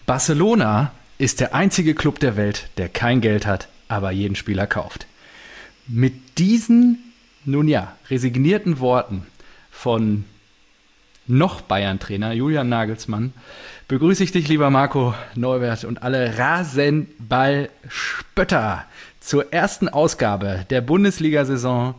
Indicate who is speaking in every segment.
Speaker 1: Barcelona ist der einzige Club der Welt, der kein Geld hat, aber jeden Spieler kauft. Mit diesen, resignierten Worten von noch Bayern-Trainer Julian Nagelsmann begrüße ich dich, lieber Marco Neubert und alle Rasenball-Spötter zur ersten Ausgabe der Bundesliga-Saison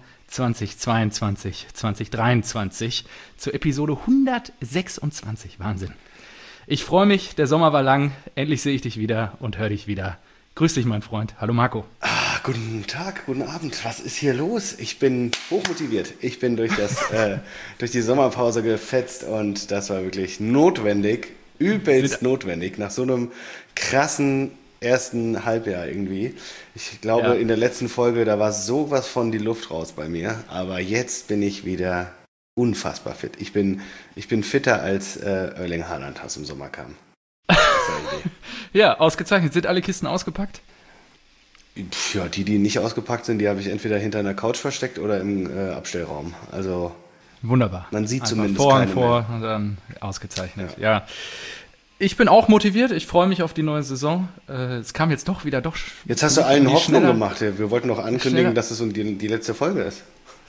Speaker 1: 2022-2023 zur Episode 126. Wahnsinn. Ich freue mich, der Sommer war lang, endlich sehe ich dich wieder und höre dich wieder. Grüß dich, mein Freund. Hallo Marco.
Speaker 2: Guten Tag, guten Abend. Was ist hier los? Ich bin hochmotiviert. Ich bin durch die Sommerpause gefetzt und das war wirklich notwendig, übelst notwendig, nach so einem krassen ersten Halbjahr irgendwie. Ich glaube, in der letzten Folge, da war sowas von die Luft raus bei mir, aber jetzt bin ich wieder unfassbar fit. Ich bin fitter als Erling Haaland aus dem Sommer kam.
Speaker 1: Ja, ausgezeichnet. Sind alle Kisten ausgepackt?
Speaker 2: Ja, die nicht ausgepackt sind, die habe ich entweder hinter einer Couch versteckt oder im Abstellraum. Also
Speaker 1: wunderbar.
Speaker 2: Man sieht
Speaker 1: einfach
Speaker 2: zumindest
Speaker 1: vor
Speaker 2: keine
Speaker 1: und vor
Speaker 2: mehr.
Speaker 1: Und dann ausgezeichnet. Ja. Ich bin auch motiviert. Ich freue mich auf die neue Saison. Es kam jetzt doch.
Speaker 2: Jetzt hast du allen Hoffnung
Speaker 1: schneller
Speaker 2: gemaz Wir wollten noch ankündigen, dass es die letzte Folge ist.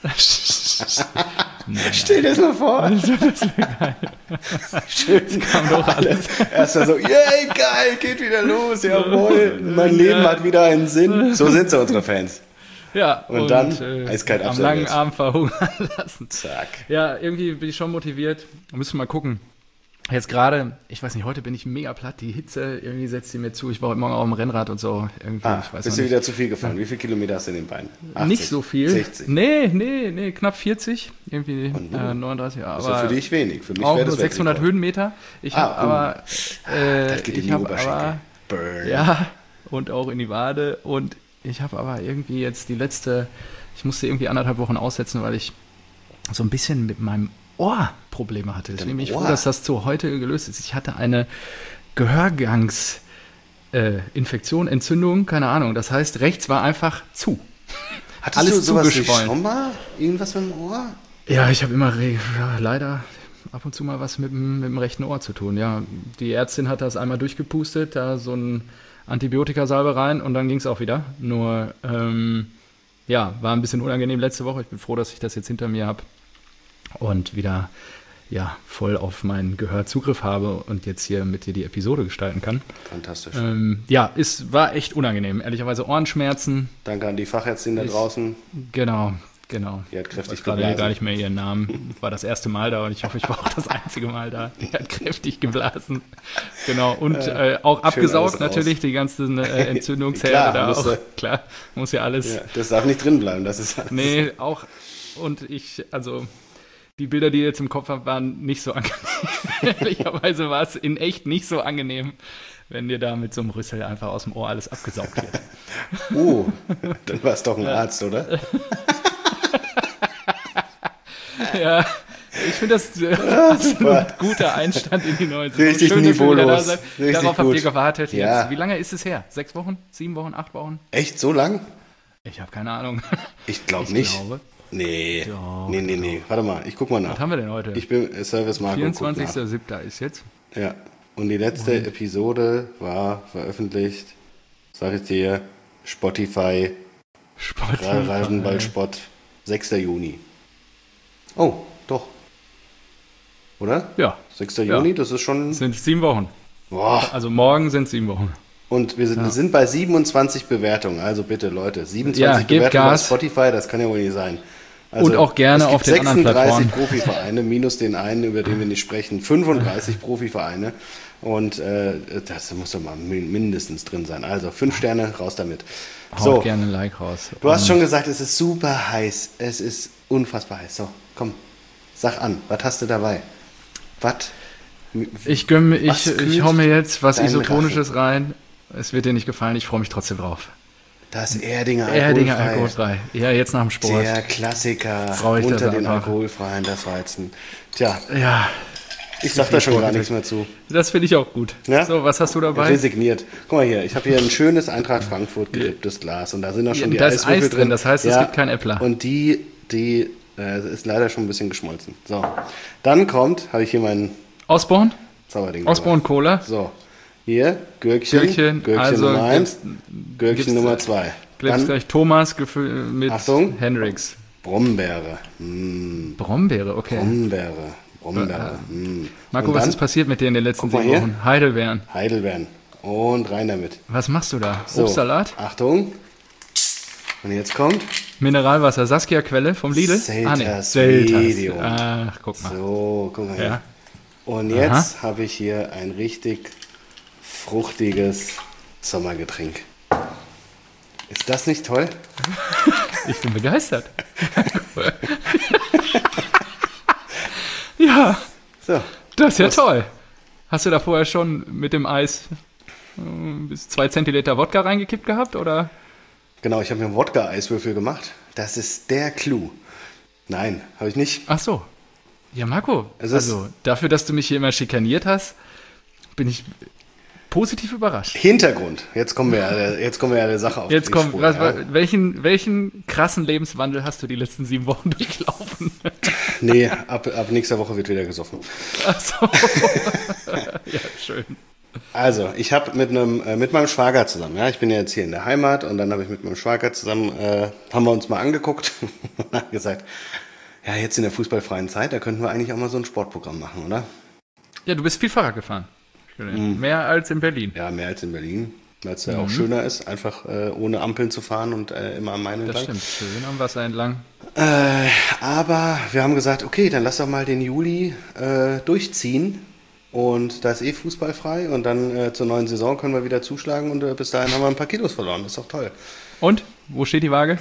Speaker 2: Stell dir das mal vor.
Speaker 1: Das wäre geil.
Speaker 2: Schön. Kam doch alles. Erstmal so, yay, geil, geht wieder los, jawohl. Mein Leben hat wieder einen Sinn. So sind sie, unsere Fans.
Speaker 1: Ja.
Speaker 2: Und dann eiskalt
Speaker 1: am
Speaker 2: absolviert.
Speaker 1: langen Arm verhungern lassen.
Speaker 2: Zack.
Speaker 1: Ja, irgendwie bin ich schon motiviert. Müssen wir mal gucken. Jetzt gerade, ich weiß nicht, heute bin ich mega platt. Die Hitze, irgendwie setzt sie mir zu. Ich war heute Morgen auch im Rennrad und so. Irgendwie, ich weiß
Speaker 2: bist
Speaker 1: nicht.
Speaker 2: du wieder zu viel gefahren? Wie viele Kilometer hast du in den Beinen? 80,
Speaker 1: nicht so viel.
Speaker 2: 60?
Speaker 1: Nee, knapp 40. Irgendwie 39. Ja,
Speaker 2: Das ist ja für dich wenig. Für mich
Speaker 1: auch
Speaker 2: wäre das
Speaker 1: nur 600
Speaker 2: Weltrekord.
Speaker 1: Höhenmeter. Ich habe aber...
Speaker 2: das geht in
Speaker 1: ich
Speaker 2: die
Speaker 1: habe
Speaker 2: Oberschenkel. Burn.
Speaker 1: Ja, und auch in die Wade. Und ich habe aber irgendwie jetzt ich musste irgendwie 1,5 Wochen aussetzen, weil ich so ein bisschen mit meinem Ohr Probleme hatte. Deswegen bin ich froh, dass das zu heute gelöst ist. Ich hatte eine Gehörgangsinfektion, Entzündung, keine Ahnung. Das heißt, rechts war einfach zu.
Speaker 2: Hattest
Speaker 1: alles
Speaker 2: du sowas nicht
Speaker 1: zugeschwollen.
Speaker 2: schon mal? Irgendwas mit dem Ohr?
Speaker 1: Ja, ich habe immer leider ab und zu mal was mit dem rechten Ohr zu tun. Ja, die Ärztin hat das einmal durchgepustet, da so ein Antibiotikasalbe rein und dann ging es auch wieder. Nur, war ein bisschen unangenehm letzte Woche. Ich bin froh, dass ich das jetzt hinter mir habe und wieder voll auf mein Gehör Zugriff habe und jetzt hier mit dir die Episode gestalten kann.
Speaker 2: Fantastisch.
Speaker 1: War echt unangenehm. Ehrlicherweise Ohrenschmerzen.
Speaker 2: Danke an die Fachärztin da draußen.
Speaker 1: Genau.
Speaker 2: Die hat kräftig
Speaker 1: ich gerade
Speaker 2: geblasen.
Speaker 1: gar nicht mehr ihren Namen. War das erste Mal da und ich hoffe, ich war auch das einzige Mal da. Die hat kräftig geblasen. Genau. Und auch abgesaugt natürlich, die ganzen Entzündungsherde da auch. Klar, muss ja alles.
Speaker 2: Ja, das darf nicht drin bleiben. Das ist alles.
Speaker 1: Nee, auch. Und die Bilder, die ihr jetzt im Kopf habt, waren nicht so angenehm. Ehrlicherweise war es in echt nicht so angenehm, wenn dir da mit so einem Rüssel einfach aus dem Ohr alles abgesaugt wird.
Speaker 2: Dann war es doch ein Arzt, oder?
Speaker 1: Ja, ich finde das absolut guter Einstand in die neue Saison.
Speaker 2: Richtig
Speaker 1: Schön, dass ihr wieder da
Speaker 2: niveaulos.
Speaker 1: seid.
Speaker 2: Richtig
Speaker 1: Darauf
Speaker 2: gut.
Speaker 1: habt ihr gewartet.
Speaker 2: Ja.
Speaker 1: Jetzt. Wie lange ist es her? 6 Wochen? 7 Wochen? 8 Wochen?
Speaker 2: Echt, so lang?
Speaker 1: Ich habe keine Ahnung.
Speaker 2: Ich glaube nicht.
Speaker 1: Glaube.
Speaker 2: Nee.
Speaker 1: Doch,
Speaker 2: Nee. Warte mal, ich guck mal nach.
Speaker 1: Was haben wir denn heute?
Speaker 2: Ich bin Service Marco.
Speaker 1: 24.07. ist jetzt.
Speaker 2: Ja. Und die letzte Episode war veröffentlicht, sag ich dir, Spotify. Rasenballsport, 6. Juni. Oh, doch. Oder?
Speaker 1: Ja.
Speaker 2: 6. Juni, das ist schon...
Speaker 1: Das sind 7 Wochen.
Speaker 2: Boah.
Speaker 1: Also morgen sind 7 Wochen.
Speaker 2: Und wir sind bei 27 Bewertungen. Also bitte, Leute, 27
Speaker 1: gebt
Speaker 2: Bewertungen
Speaker 1: Gas.
Speaker 2: auf Spotify, das kann ja wohl nicht sein. Also,
Speaker 1: Und auch gerne auf den anderen
Speaker 2: 36
Speaker 1: Plattformen.
Speaker 2: Profivereine, minus den einen, über den wir nicht sprechen. 35 Profivereine. Und das muss doch mal mindestens drin sein. Also 5 Sterne, raus damit.
Speaker 1: Haut gerne ein Like raus.
Speaker 2: Du hast schon gesagt, es ist super heiß. Es ist unfassbar heiß. So, komm, sag an. Was hast du dabei? Was?
Speaker 1: Ich hau mir jetzt was
Speaker 2: deinen
Speaker 1: Isotonisches rein. Es wird dir nicht gefallen, ich freue mich trotzdem drauf.
Speaker 2: Das Erdinger
Speaker 1: alkoholfrei. Ja, jetzt nach dem Sport.
Speaker 2: Der Klassiker
Speaker 1: Freu ich
Speaker 2: unter
Speaker 1: das
Speaker 2: den
Speaker 1: einfach.
Speaker 2: alkoholfreien, das Weizen. Tja,
Speaker 1: Ja,
Speaker 2: ich sag da schon gar nichts mehr zu.
Speaker 1: das finde ich auch gut.
Speaker 2: Ja?
Speaker 1: So, was hast du dabei?
Speaker 2: Resigniert. Guck mal hier, ich habe hier ein schönes Eintracht Frankfurt geripptes Glas und da sind auch schon die
Speaker 1: Da ist
Speaker 2: Eiswürfel
Speaker 1: Eis drin, das heißt, es gibt kein Äppler.
Speaker 2: Und die ist leider schon ein bisschen geschmolzen. So, dann habe ich hier meinen
Speaker 1: Osborne?
Speaker 2: Zauberding.
Speaker 1: Osborne Cola?
Speaker 2: So, Hier, Gürkchen
Speaker 1: also
Speaker 2: Nummer 1, Gürkchen Nummer 2.
Speaker 1: Gibt's gleich Thomas mit
Speaker 2: Achtung.
Speaker 1: Hendrix.
Speaker 2: Brombeere.
Speaker 1: Brombeere, okay.
Speaker 2: Brombeere.
Speaker 1: Marco, was ist passiert mit dir in den letzten 7 Wochen?
Speaker 2: Heidelbeeren. Und rein damit.
Speaker 1: Was machst du da?
Speaker 2: So,
Speaker 1: Obstsalat?
Speaker 2: Achtung. Und jetzt kommt
Speaker 1: Mineralwasser, Saskia-Quelle vom Lidl?
Speaker 2: Selters.
Speaker 1: Ach, guck mal.
Speaker 2: So, guck mal
Speaker 1: Ja.
Speaker 2: her. Und jetzt habe ich hier ein richtig fruchtiges Sommergetränk. Ist das nicht toll?
Speaker 1: Ich bin begeistert. Ja,
Speaker 2: So.
Speaker 1: das ist ja toll. Hast du da vorher schon mit dem Eis bis 2 Zentiliter Wodka reingekippt gehabt, oder?
Speaker 2: Genau, ich habe mir einen Wodka-Eiswürfel gemacht. Das ist der Clou. Nein, habe ich nicht.
Speaker 1: Ach so. Ja, Marco, also dafür, dass du mich hier immer schikaniert hast, bin ich positiv überrascht.
Speaker 2: Hintergrund. Jetzt kommen wir ja der Sache auf die Spur.
Speaker 1: Welchen krassen Lebenswandel hast du die letzten 7 Wochen durchlaufen?
Speaker 2: Nee, ab nächster Woche wird wieder gesoffen.
Speaker 1: Ach so. Ja, schön.
Speaker 2: Also, ich habe mit meinem Schwager zusammen, ja, ich bin ja jetzt hier in der Heimat und dann habe ich mit meinem Schwager zusammen, haben wir uns mal angeguckt und haben gesagt, ja, jetzt in der fußballfreien Zeit, da könnten wir eigentlich auch mal so ein Sportprogramm machen, oder?
Speaker 1: Ja, du bist viel Fahrrad gefahren. Mehr als in Berlin.
Speaker 2: Ja, mehr als in Berlin, weil es ja auch schöner ist, einfach ohne Ampeln zu fahren und immer am Main entlang.
Speaker 1: Das stimmt, schön am Wasser entlang.
Speaker 2: Aber wir haben gesagt, okay, dann lass doch mal den Juli durchziehen. Und da ist fußballfrei und dann zur neuen Saison können wir wieder zuschlagen und bis dahin haben wir ein paar Kilos verloren. Das ist doch toll.
Speaker 1: Und? Wo steht die Waage?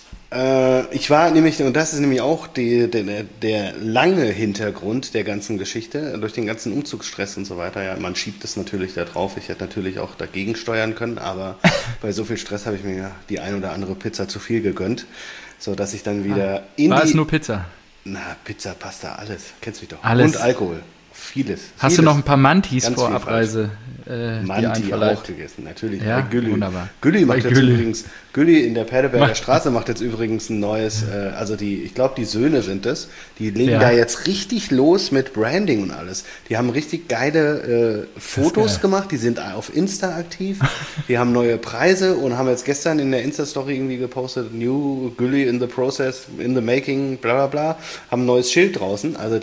Speaker 2: Ich war nämlich, und das ist nämlich auch der lange Hintergrund der ganzen Geschichte, durch den ganzen Umzugsstress und so weiter. Ja, man schiebt es natürlich da drauf. Ich hätte natürlich auch dagegen steuern können, aber bei so viel Stress habe ich mir die ein oder andere Pizza zu viel gegönnt, sodass ich dann wieder
Speaker 1: War es nur Pizza?
Speaker 2: Na, Pizza, Pasta, alles. Kennst mich doch.
Speaker 1: Alles.
Speaker 2: Und Alkohol. Vieles.
Speaker 1: Hast du noch ein paar Mantis
Speaker 2: Ganz
Speaker 1: vor
Speaker 2: viel
Speaker 1: Abreise?
Speaker 2: Manti auch gegessen, natürlich.
Speaker 1: Ja,
Speaker 2: bei Gülly.
Speaker 1: wunderbar.
Speaker 2: Gülly macht
Speaker 1: Bei
Speaker 2: jetzt
Speaker 1: Gülly.
Speaker 2: übrigens, Gülly in der Perleberger Straße macht jetzt übrigens ein neues, ich glaube die Söhne sind es, die legen da jetzt richtig los mit Branding und alles. Die haben richtig geile Fotos gemacht, die sind auf Insta aktiv, die haben neue Preise und haben jetzt gestern in der Insta-Story irgendwie gepostet, New Gülly in the process, in the making, bla bla bla, haben ein neues Schild draußen, also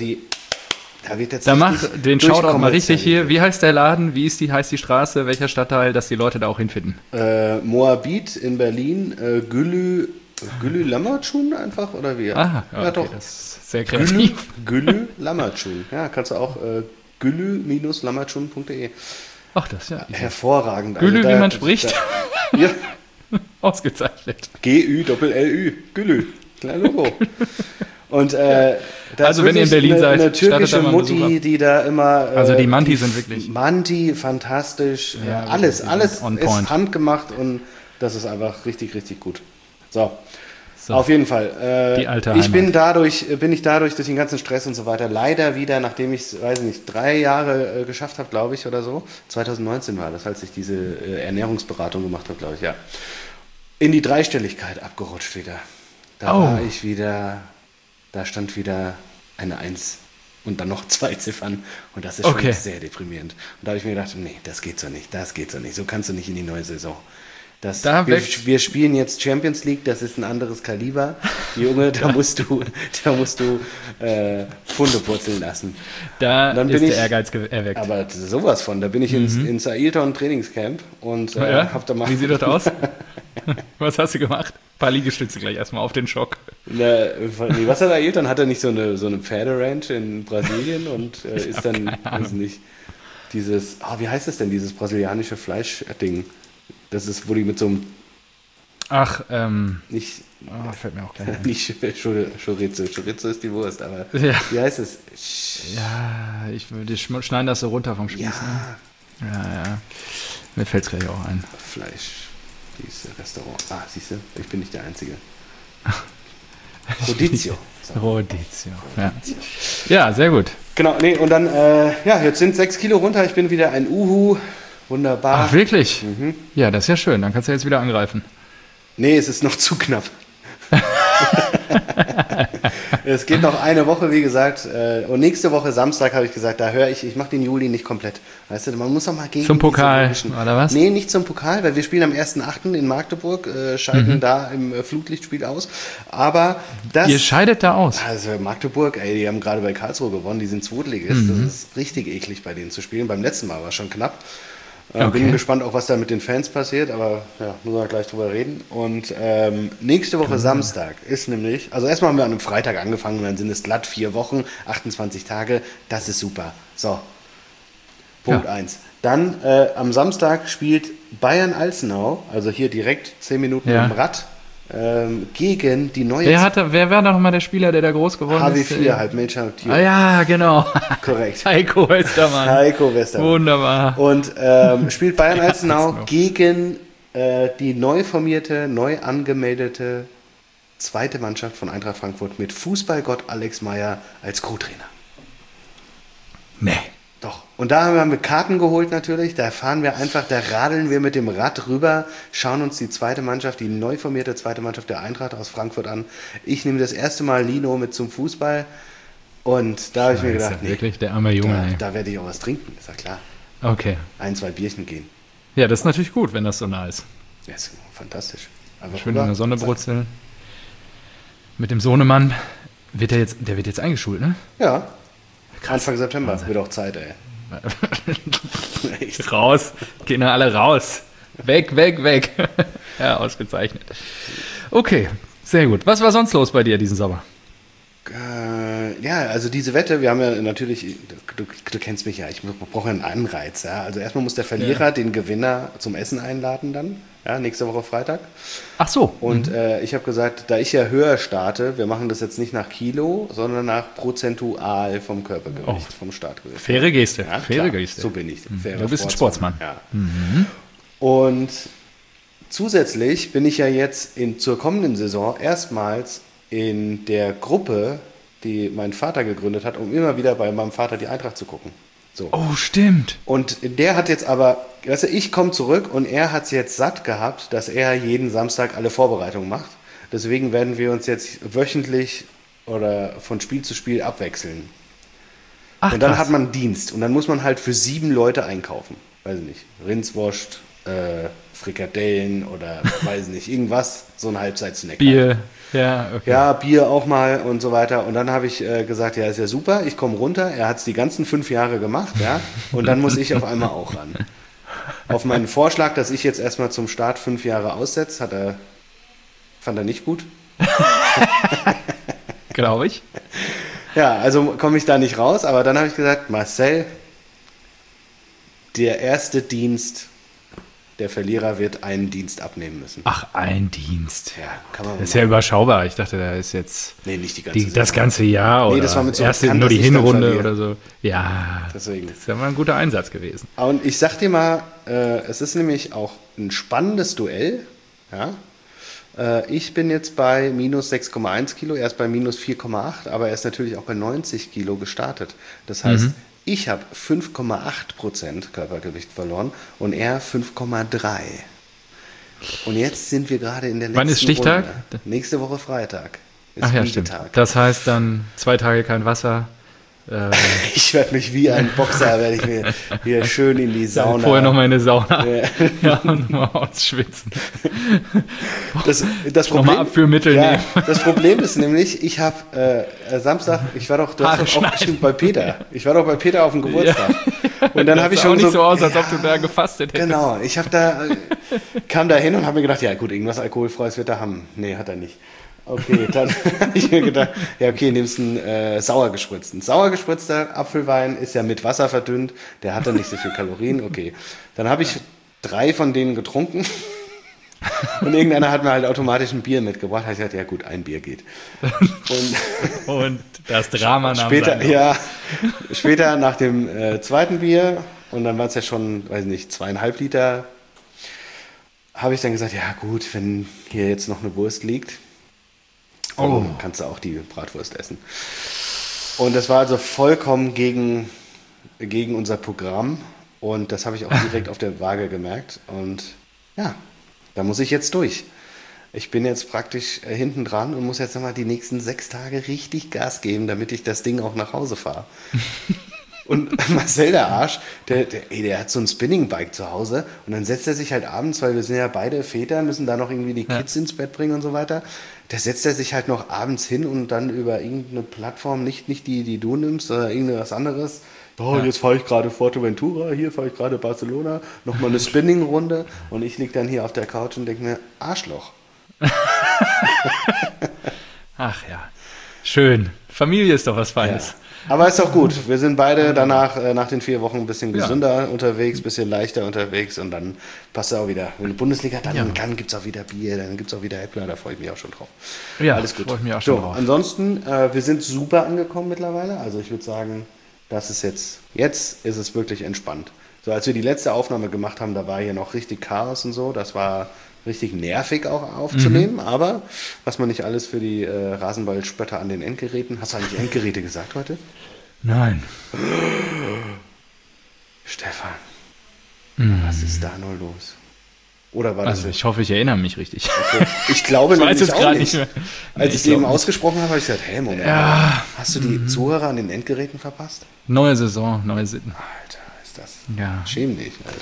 Speaker 2: da wird jetzt
Speaker 1: mach den Shoutout mal richtig hier. Wie heißt der Laden? Heißt die Straße? Welcher Stadtteil, dass die Leute da auch hinfinden?
Speaker 2: Moabit in Berlin, Gülü Lammertschun einfach, oder wie?
Speaker 1: Ah, ja,
Speaker 2: ja
Speaker 1: okay,
Speaker 2: doch.
Speaker 1: das ist sehr kreativ.
Speaker 2: Gülü Lammertschun. Ja, kannst du auch gülü-lammertschun.de.
Speaker 1: Ach, das ist ja
Speaker 2: hervorragend.
Speaker 1: Gülü, wie man spricht.
Speaker 2: Ja.
Speaker 1: Ausgezeichnet.
Speaker 2: G-Ü-L-L-Ü. Gülü. Klein Logo. Und
Speaker 1: also wenn ihr in Berlin seid,
Speaker 2: eine türkische Mutti, die da immer...
Speaker 1: also die Manti sind wirklich...
Speaker 2: Manti, fantastisch.
Speaker 1: Ja,
Speaker 2: alles
Speaker 1: on
Speaker 2: ist
Speaker 1: point.
Speaker 2: handgemacht und das ist einfach richtig, richtig gut. So. Auf jeden Fall.
Speaker 1: Die alte
Speaker 2: ich
Speaker 1: Heimat.
Speaker 2: bin ich dadurch durch den ganzen Stress und so weiter leider wieder, nachdem ich es, weiß nicht, 3 Jahre geschafft habe, glaube ich, oder so. 2019 war das, als ich diese Ernährungsberatung gemacht habe, glaube ich, ja. In die Dreistelligkeit abgerutscht wieder. Da war ich wieder... Da stand wieder eine 1 und dann noch 2 Ziffern und das ist schon sehr deprimierend. Und da habe ich mir gedacht, nee, das geht so nicht. So kannst du nicht in die neue Saison. Wir spielen jetzt Champions League, das ist ein anderes Kaliber. Junge, da musst du Pfunde purzeln lassen.
Speaker 1: Dann ist der Ehrgeiz erweckt.
Speaker 2: Aber sowas von, da bin ich ins Ailton Trainingscamp und hab da mal...
Speaker 1: Wie sieht das aus? Was hast du gemacht? Ein paar Liegestütze gleich erstmal auf den Schock.
Speaker 2: Was hat Ailton? Hat er nicht so eine Pferderanch in Brasilien und ist dann, weiß nicht, dieses, wie heißt das denn, dieses brasilianische Fleischding? Das ist, wo die mit so einem... nicht...
Speaker 1: fällt mir auch gleich ein.
Speaker 2: Nicht Chorizo. Chorizo ist die Wurst, aber wie heißt es?
Speaker 1: Ja, die schneiden das so runter vom Spieß.
Speaker 2: Ja.
Speaker 1: Ne? Ja. Mir fällt es gleich auch ein.
Speaker 2: Fleisch. Dieses Restaurant. Siehst du, ich bin nicht der Einzige. Rodizio.
Speaker 1: Rodizio. Ja, sehr gut.
Speaker 2: Genau, nee, und dann, jetzt sind 6 Kilo runter. Ich bin wieder ein Uhu. Wunderbar.
Speaker 1: Ach, wirklich? Ja, das ist ja schön. Dann kannst du jetzt wieder angreifen.
Speaker 2: Nee, es ist noch zu knapp. Es geht noch eine Woche, wie gesagt. Und nächste Woche Samstag habe ich gesagt, da höre ich mache den Juli nicht komplett. Weißt du, man muss auch mal gegen
Speaker 1: Zum Pokal,
Speaker 2: diese
Speaker 1: oder was?
Speaker 2: Nee, nicht zum Pokal, weil wir spielen am 1.8. in Magdeburg, scheiden da im Flutlichtspiel aus. Aber das...
Speaker 1: Ihr scheidet da aus?
Speaker 2: Also Magdeburg, ey, die haben gerade bei Karlsruhe gewonnen, die sind Zweitligist. Das ist richtig eklig, bei denen zu spielen. Beim letzten Mal war es schon knapp. Bin gespannt auch, was da mit den Fans passiert, aber ja, müssen wir gleich drüber reden. Und nächste Woche Samstag ist nämlich, also erstmal haben wir an einem Freitag angefangen und dann sind es glatt 4 Wochen, 28 Tage, das ist super. So, Punkt 1. Dann am Samstag spielt Bayern Alzenau, also hier direkt 10 Minuten im Rad, gegen die neue...
Speaker 1: Wer war noch mal der Spieler, der da groß geworden ist?
Speaker 2: HW4, halt Major
Speaker 1: Ah ja, genau.
Speaker 2: Korrekt.
Speaker 1: Heiko Westermann.
Speaker 2: Heiko Westermann.
Speaker 1: Wunderbar.
Speaker 2: Und spielt Bayern Alzenau gegen die neu formierte, neu angemeldete zweite Mannschaft von Eintracht Frankfurt mit Fußballgott Alex Meyer als Co-Trainer.
Speaker 1: Nee.
Speaker 2: Doch. Und da haben wir Karten geholt natürlich. Da fahren wir einfach, da radeln wir mit dem Rad rüber, schauen uns die zweite Mannschaft, die neu formierte zweite Mannschaft der Eintracht aus Frankfurt an. Ich nehme das erste Mal Lino mit zum Fußball und da habe ich mir gedacht, nee,
Speaker 1: wirklich der arme Junge.
Speaker 2: da werde ich auch was trinken, ist ja klar.
Speaker 1: Okay.
Speaker 2: 1, 2 Bierchen gehen.
Speaker 1: Ja, das ist natürlich gut, wenn das so nah ist.
Speaker 2: Ja, ist fantastisch. Einfach
Speaker 1: schön in der Sonne brutzeln. Mit dem Sohnemann. Der wird jetzt eingeschult, ne?
Speaker 2: Ja. Anfang September. Wahnsinn. Wird auch Zeit, ey.
Speaker 1: Raus. Gehen alle raus. Weg, weg, weg. Ja, ausgezeichnet. Okay, sehr gut. Was war sonst los bei dir diesen Sommer?
Speaker 2: Ja, also diese Wette, wir haben ja natürlich, du kennst mich ja, ich brauche einen Anreiz. Ja? Also erstmal muss der Verlierer den Gewinner zum Essen einladen dann, ja, nächste Woche Freitag.
Speaker 1: Ach so.
Speaker 2: Und ich habe gesagt, da ich ja höher starte, wir machen das jetzt nicht nach Kilo, sondern nach prozentual vom Körpergewicht, vom Startgewicht.
Speaker 1: Faire Geste,
Speaker 2: ja,
Speaker 1: faire Geste.
Speaker 2: So bin ich.
Speaker 1: Du bist ein Sportsmann.
Speaker 2: Ja. Und zusätzlich bin ich ja jetzt zur kommenden Saison erstmals in der Gruppe, die mein Vater gegründet hat, um immer wieder bei meinem Vater die Eintracht zu gucken. So.
Speaker 1: Oh, stimmt.
Speaker 2: Und der hat jetzt aber, weißt du, ich komme zurück und er hat es jetzt satt gehabt, dass er jeden Samstag alle Vorbereitungen macht. Deswegen werden wir uns jetzt wöchentlich oder von Spiel zu Spiel abwechseln.
Speaker 1: Ach,
Speaker 2: und dann
Speaker 1: krass.
Speaker 2: hat man Dienst und dann muss man halt für 7 Leute einkaufen. Weiß ich nicht, Rindswurst, Frikadellen oder weiß nicht, irgendwas, so ein Halbzeitsnack.
Speaker 1: Bier, ja, okay.
Speaker 2: Ja, Bier auch mal und so weiter. Und dann habe ich gesagt, ja, ist ja super, ich komme runter. Er hat es die ganzen 5 Jahre gemacht, ja. Und dann muss ich auf einmal auch ran. Auf meinen Vorschlag, dass ich jetzt erstmal zum Start 5 Jahre aussetze, fand er nicht gut.
Speaker 1: Glaube ich.
Speaker 2: Ja, also komme ich da nicht raus. Aber dann habe ich gesagt, Marcel, der erste Dienst, der Verlierer wird einen Dienst abnehmen müssen.
Speaker 1: Ach, ein Dienst.
Speaker 2: Ja, kann man
Speaker 1: das ist ja überschaubar. Ich dachte, da ist jetzt
Speaker 2: nee, nicht die ganze
Speaker 1: das ganze Jahr oder
Speaker 2: das war mit so
Speaker 1: nur die Hinrunde oder so. Ja,
Speaker 2: deswegen.
Speaker 1: Das ist ja mal ein guter Einsatz gewesen.
Speaker 2: Und ich sag dir mal, es ist nämlich auch ein spannendes Duell. Ja? Ich bin jetzt bei minus 6,1 Kilo, er ist bei minus 4,8, aber er ist natürlich auch bei 90 Kilo gestartet. Das heißt, ich habe 5,8% Körpergewicht verloren und er 5,3%. Und jetzt sind wir gerade in der letzten
Speaker 1: Wann ist Stichtag?
Speaker 2: Runde. Nächste Woche Freitag. Ist
Speaker 1: Ach ja, stimmt. Das heißt dann 2 Tage kein Wasser.
Speaker 2: Ich werde mich wie ein Boxer, werde ich mir hier schön in die Sauna.
Speaker 1: Vorher nochmal in die Sauna. Ja, und mal ausschwitzen.
Speaker 2: Das Problem,
Speaker 1: nochmal Abführmittel nehmen.
Speaker 2: Das Problem ist nämlich, ich habe Samstag, du hast doch auch bestimmt bei Peter. Ich war doch bei Peter auf dem Geburtstag. Ja. Und dann habe ich schon
Speaker 1: auch nicht so aus, als ob du da gefastet hättest.
Speaker 2: Genau, ich kam da hin und habe mir gedacht, ja gut, irgendwas Alkoholfreies wird er haben. Nee, hat er nicht. Okay, dann habe ich mir gedacht, ja okay, nimmst einen sauer gespritzten. Sauer gespritzter Apfelwein ist ja mit Wasser verdünnt, der hat dann nicht so viel Kalorien, okay. Dann habe ich 3 von denen getrunken und irgendeiner hat mir halt automatisch ein Bier mitgebracht. Da habe ich gesagt, ja gut, ein Bier geht.
Speaker 1: Und das Drama nahm
Speaker 2: später nach dem zweiten Bier und dann war es ja schon, weiß nicht, 2,5 Liter, habe ich dann gesagt, ja gut, wenn hier jetzt noch eine Wurst liegt, kannst du auch die Bratwurst essen. Und das war also vollkommen gegen unser Programm. Und das habe ich auch direkt auf der Waage gemerkt. Und ja, da muss ich jetzt durch. Ich bin jetzt praktisch hinten dran und muss jetzt nochmal die nächsten 6 Tage richtig Gas geben, damit ich das Ding auch nach Hause fahre. Und Marcel, der Arsch, der hat so ein Spinning-Bike zu Hause und dann setzt er sich halt abends, weil wir sind ja beide Väter, müssen da noch irgendwie die Kids ins Bett bringen und so weiter. Da setzt er sich halt noch abends hin und dann über irgendeine Plattform, nicht die du nimmst, sondern irgendwas anderes. Jetzt fahre ich gerade Fuerteventura, hier fahre ich gerade Barcelona, nochmal eine Spinning-Runde und ich liege dann hier auf der Couch und denke mir, Arschloch.
Speaker 1: Ach ja, schön. Familie ist doch was Feines.
Speaker 2: Ja. Aber ist doch gut. Wir sind beide danach, nach den 4 Wochen, ein bisschen gesünder unterwegs, ein bisschen leichter unterwegs und dann passt es auch wieder. Wenn die Bundesliga dann gibt es auch wieder Bier, dann gibt es auch wieder Äppler, da freue ich mich auch schon drauf.
Speaker 1: Ja,
Speaker 2: alles gut.
Speaker 1: Freue ich mich auch schon drauf.
Speaker 2: Ansonsten, wir sind super angekommen mittlerweile. Also ich würde sagen, das ist jetzt ist es wirklich entspannt. So, als wir die letzte Aufnahme gemacht haben, da war hier noch richtig Chaos und so. Das war richtig nervig auch aufzunehmen, aber was man nicht alles für die Rasenballspötter an den Endgeräten. Hast du eigentlich Endgeräte gesagt heute?
Speaker 1: Nein.
Speaker 2: Stefan, was ist da nur los? Oder war das
Speaker 1: also ich hoffe, ich erinnere mich richtig.
Speaker 2: Okay. Ich glaube nämlich
Speaker 1: es
Speaker 2: auch
Speaker 1: gerade
Speaker 2: nicht.
Speaker 1: mehr.
Speaker 2: Als ich es eben ausgesprochen habe, habe ich gesagt, hey, Moment, hast du die Zuhörer an den Endgeräten verpasst?
Speaker 1: Neue Saison, neue Sitten.
Speaker 2: Alter, ist das...
Speaker 1: Ja.
Speaker 2: Schäm dich, Alter.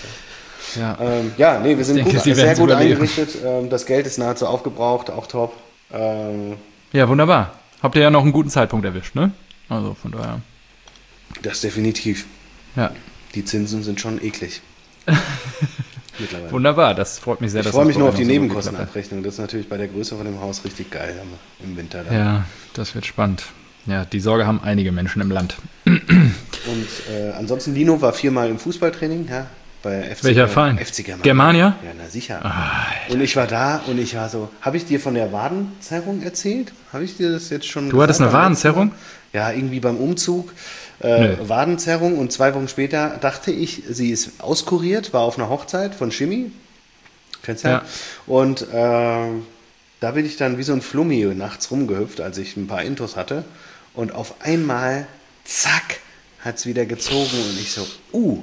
Speaker 1: Ja,
Speaker 2: wir sind
Speaker 1: denke,
Speaker 2: sehr gut eingerichtet. Das Geld ist nahezu aufgebraucht, auch top.
Speaker 1: Ja, wunderbar. Habt ihr ja noch einen guten Zeitpunkt erwischt, ne? Also von daher.
Speaker 2: Das definitiv.
Speaker 1: Ja.
Speaker 2: Die Zinsen sind schon eklig. Mittlerweile.
Speaker 1: Wunderbar, das freut mich sehr.
Speaker 2: Ich freue mich nur auf die Nebenkostenabrechnung. Das ist natürlich bei der Größe von dem Haus richtig geil im Winter. Dann.
Speaker 1: Ja, das wird spannend. Ja, die Sorge haben einige Menschen im Land.
Speaker 2: Und ansonsten, Lino war 4-mal im Fußballtraining, ja. Bei FC,
Speaker 1: welcher Verein?
Speaker 2: FC
Speaker 1: Germania?
Speaker 2: Ja, na sicher.
Speaker 1: Alter.
Speaker 2: Und ich war da und ich war so, habe ich dir von der Wadenzerrung erzählt? Habe ich dir das jetzt schon
Speaker 1: gesagt? Du hattest eine Wadenzerrung?
Speaker 2: Ja, irgendwie beim Umzug. Wadenzerrung und 2 Wochen später dachte ich, sie ist auskuriert, war auf einer Hochzeit von Schimmi. Kennst du ja? Und da bin ich dann wie so ein Flummi nachts rumgehüpft, als ich ein paar Intos hatte. Und auf einmal, zack, hat es wieder gezogen und ich so,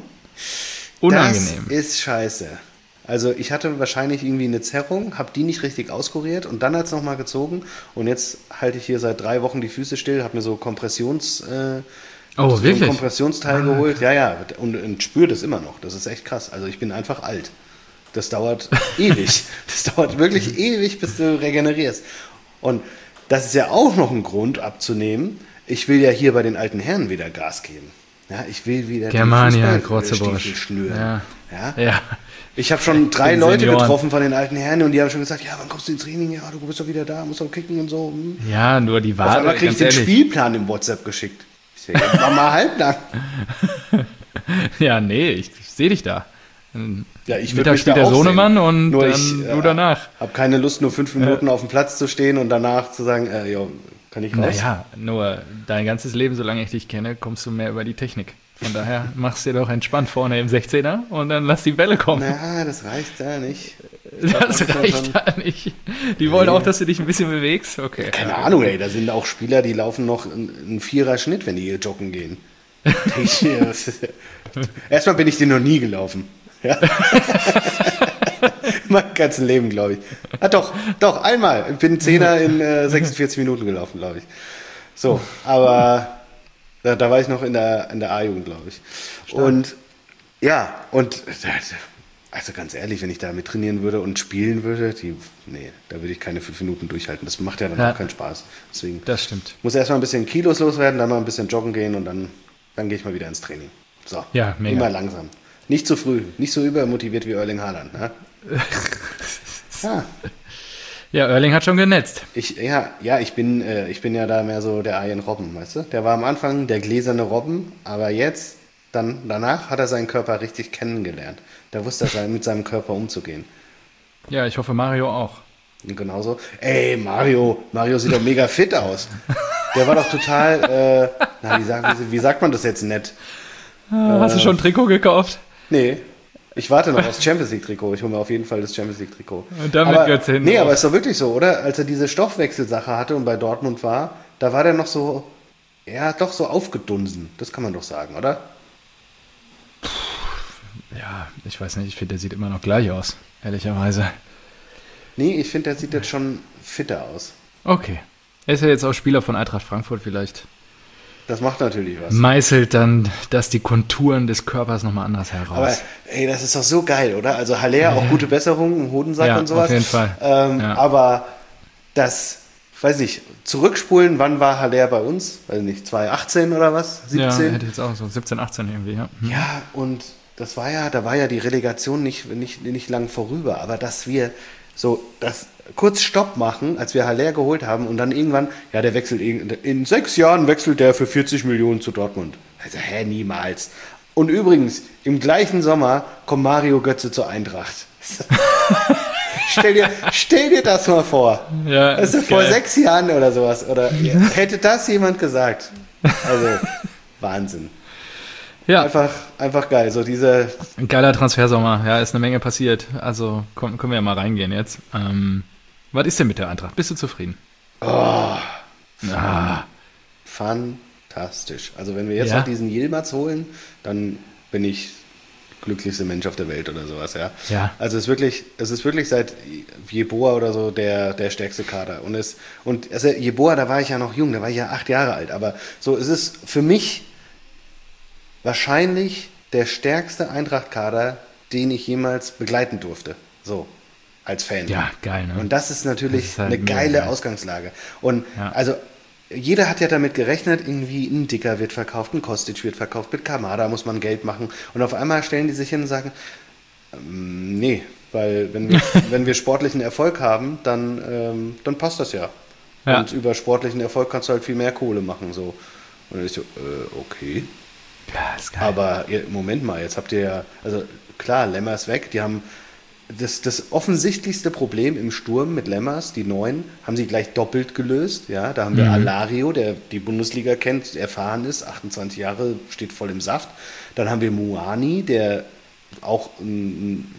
Speaker 1: unangenehm.
Speaker 2: Das ist scheiße. Also ich hatte wahrscheinlich irgendwie eine Zerrung, habe die nicht richtig auskuriert und dann hat es nochmal gezogen und jetzt halte ich hier seit 3 Wochen die Füße still, habe mir so Kompressionsteil geholt. Ja, und spüre das immer noch. Das ist echt krass. Also ich bin einfach alt. Das dauert ewig. Das dauert wirklich ewig, bis du regenerierst. Und das ist ja auch noch ein Grund abzunehmen. Ich will ja hier bei den alten Herren wieder Gas geben. Ja, ich will wieder
Speaker 1: Germania,
Speaker 2: die Fußballstiefel schnüren.
Speaker 1: Ja.
Speaker 2: Ich habe schon 3 Leute getroffen von den alten Herren und die haben schon gesagt, ja, wann kommst du ins Training? Ja, du bist doch wieder da, musst doch kicken und so.
Speaker 1: Ja, nur die Wade.
Speaker 2: Auf einmal krieg ich den Spielplan im WhatsApp geschickt. Ich sage, jetzt mach mal halblang.
Speaker 1: Ja, nee, ich sehe dich da.
Speaker 2: Ja, ich
Speaker 1: Mittag spielt der Sohnemann und
Speaker 2: nur
Speaker 1: dann du danach.
Speaker 2: Habe keine Lust, nur 5 Minuten auf dem Platz zu stehen und danach zu sagen, kann ich raus?
Speaker 1: Naja, nur dein ganzes Leben, solange ich dich kenne, kommst du mehr über die Technik. Von daher machst du dir doch entspannt vorne im 16er und dann lass die Bälle kommen.
Speaker 2: Na, das reicht da nicht.
Speaker 1: Das reicht da nicht. Die wollen auch, dass du dich ein bisschen bewegst? Okay.
Speaker 2: Keine Ahnung, ey, da sind auch Spieler, die laufen noch einen 4er-Schnitt, wenn die hier joggen gehen. Erstmal bin ich den noch nie gelaufen. Ja. Mein ganzes Leben, glaube ich. Doch, einmal. Ich bin 10er in 46 Minuten gelaufen, glaube ich. So, aber da war ich noch in der A-Jugend, glaube ich.
Speaker 1: Stark.
Speaker 2: Und ja, also ganz ehrlich, wenn ich da mit trainieren würde und spielen würde, da würde ich keine 5 Minuten durchhalten. Das macht ja dann auch keinen Spaß. Deswegen
Speaker 1: das stimmt.
Speaker 2: Muss erstmal ein bisschen Kilos loswerden, dann mal ein bisschen joggen gehen und dann gehe ich mal wieder ins Training. So,
Speaker 1: ja, mega.
Speaker 2: Immer langsam. Nicht zu früh, nicht so übermotiviert wie Erling Haaland. Ne?
Speaker 1: Ja, Erling hat schon genetzt.
Speaker 2: Ich bin ja da mehr so der Arjen Robben, weißt du? Der war am Anfang der gläserne Robben, aber jetzt, danach hat er seinen Körper richtig kennengelernt. Da wusste er mit seinem Körper umzugehen.
Speaker 1: Ja, ich hoffe Mario auch.
Speaker 2: Und genauso. Ey, Mario sieht doch mega fit aus. Der war doch total, wie sagt man das jetzt nett?
Speaker 1: Hast du schon ein Trikot gekauft?
Speaker 2: Nee. Ich warte noch aufs Champions League Trikot. Ich hole mir auf jeden Fall das Champions League Trikot.
Speaker 1: Und damit Götze hin.
Speaker 2: Nee, aber ist doch wirklich so, oder? Als er diese Stoffwechselsache hatte und bei Dortmund war, da war der noch so, doch so aufgedunsen. Das kann man doch sagen, oder?
Speaker 1: Ja, ich weiß nicht. Ich finde, der sieht immer noch gleich aus. Ehrlicherweise.
Speaker 2: Nee, ich finde, der sieht jetzt schon fitter aus.
Speaker 1: Okay. Er ist ja jetzt auch Spieler von Eintracht Frankfurt, vielleicht
Speaker 2: Das macht natürlich was.
Speaker 1: meißelt dann das die Konturen des Körpers nochmal anders heraus.
Speaker 2: Aber ey, das ist doch so geil, oder? Also Haller, auch gute Besserung im Hodensack
Speaker 1: Ja,
Speaker 2: und sowas.
Speaker 1: auf jeden Fall. Ja.
Speaker 2: Aber das, weiß nicht, zurückspulen, wann war Haller bei uns? Weiß nicht, 2018 oder was? 17?
Speaker 1: Ja, hätte ich jetzt auch so 17, 18 irgendwie, ja.
Speaker 2: Ja, und da war ja die Relegation nicht lang vorüber, aber dass wir so das kurz Stopp machen, als wir Haller geholt haben und dann irgendwann, ja, der wechselt in 6 Jahren wechselt der für 40 Millionen zu Dortmund. Also, niemals. Und übrigens, im gleichen Sommer kommt Mario Götze zur Eintracht. Stell dir das mal vor.
Speaker 1: Ja,
Speaker 2: also
Speaker 1: ist
Speaker 2: vor
Speaker 1: geil.
Speaker 2: 6 Jahren oder sowas. Oder hätte das jemand gesagt? Also, Wahnsinn.
Speaker 1: Ja,
Speaker 2: Einfach geil. So diese.
Speaker 1: ein geiler Transfersommer. Ja, ist eine Menge passiert. Also können wir ja mal reingehen jetzt. Was ist denn mit der Eintracht? Bist du zufrieden?
Speaker 2: Fantastisch. Also wenn wir jetzt
Speaker 1: Ja?
Speaker 2: noch diesen Yilmaz holen, dann bin ich glücklichste Mensch auf der Welt oder sowas, ja.
Speaker 1: Ja.
Speaker 2: Also es ist wirklich seit Jeboa oder so der stärkste Kader. Also Jeboa, da war ich ja noch jung, da war ich ja 8 Jahre alt, aber so ist es für mich wahrscheinlich der stärkste Eintracht-Kader, den ich jemals begleiten durfte. So, als Fan.
Speaker 1: Ja, geil, ne?
Speaker 2: Und das ist natürlich
Speaker 1: Das ist halt
Speaker 2: eine
Speaker 1: mega
Speaker 2: geile
Speaker 1: geil.
Speaker 2: Ausgangslage. Und
Speaker 1: Ja.
Speaker 2: also jeder hat ja damit gerechnet, irgendwie ein Dicker wird verkauft, ein Kostic wird verkauft, mit Kamada muss man Geld machen. Und auf einmal stellen die sich hin und sagen, nee, weil wenn wir sportlichen Erfolg haben, dann passt das ja.
Speaker 1: Ja.
Speaker 2: Und über sportlichen Erfolg kannst du halt viel mehr Kohle machen. So. Und dann ist so, okay.
Speaker 1: Ja, ist geil.
Speaker 2: Aber Moment mal, jetzt habt ihr ja, also klar, Lemmer ist weg, die haben das offensichtlichste Problem im Sturm mit Lemmers, die Neuen, haben sie gleich doppelt gelöst. Ja, da haben wir Alario, der die Bundesliga kennt, erfahren ist, 28 Jahre, steht voll im Saft. Dann haben wir Muani, der auch ein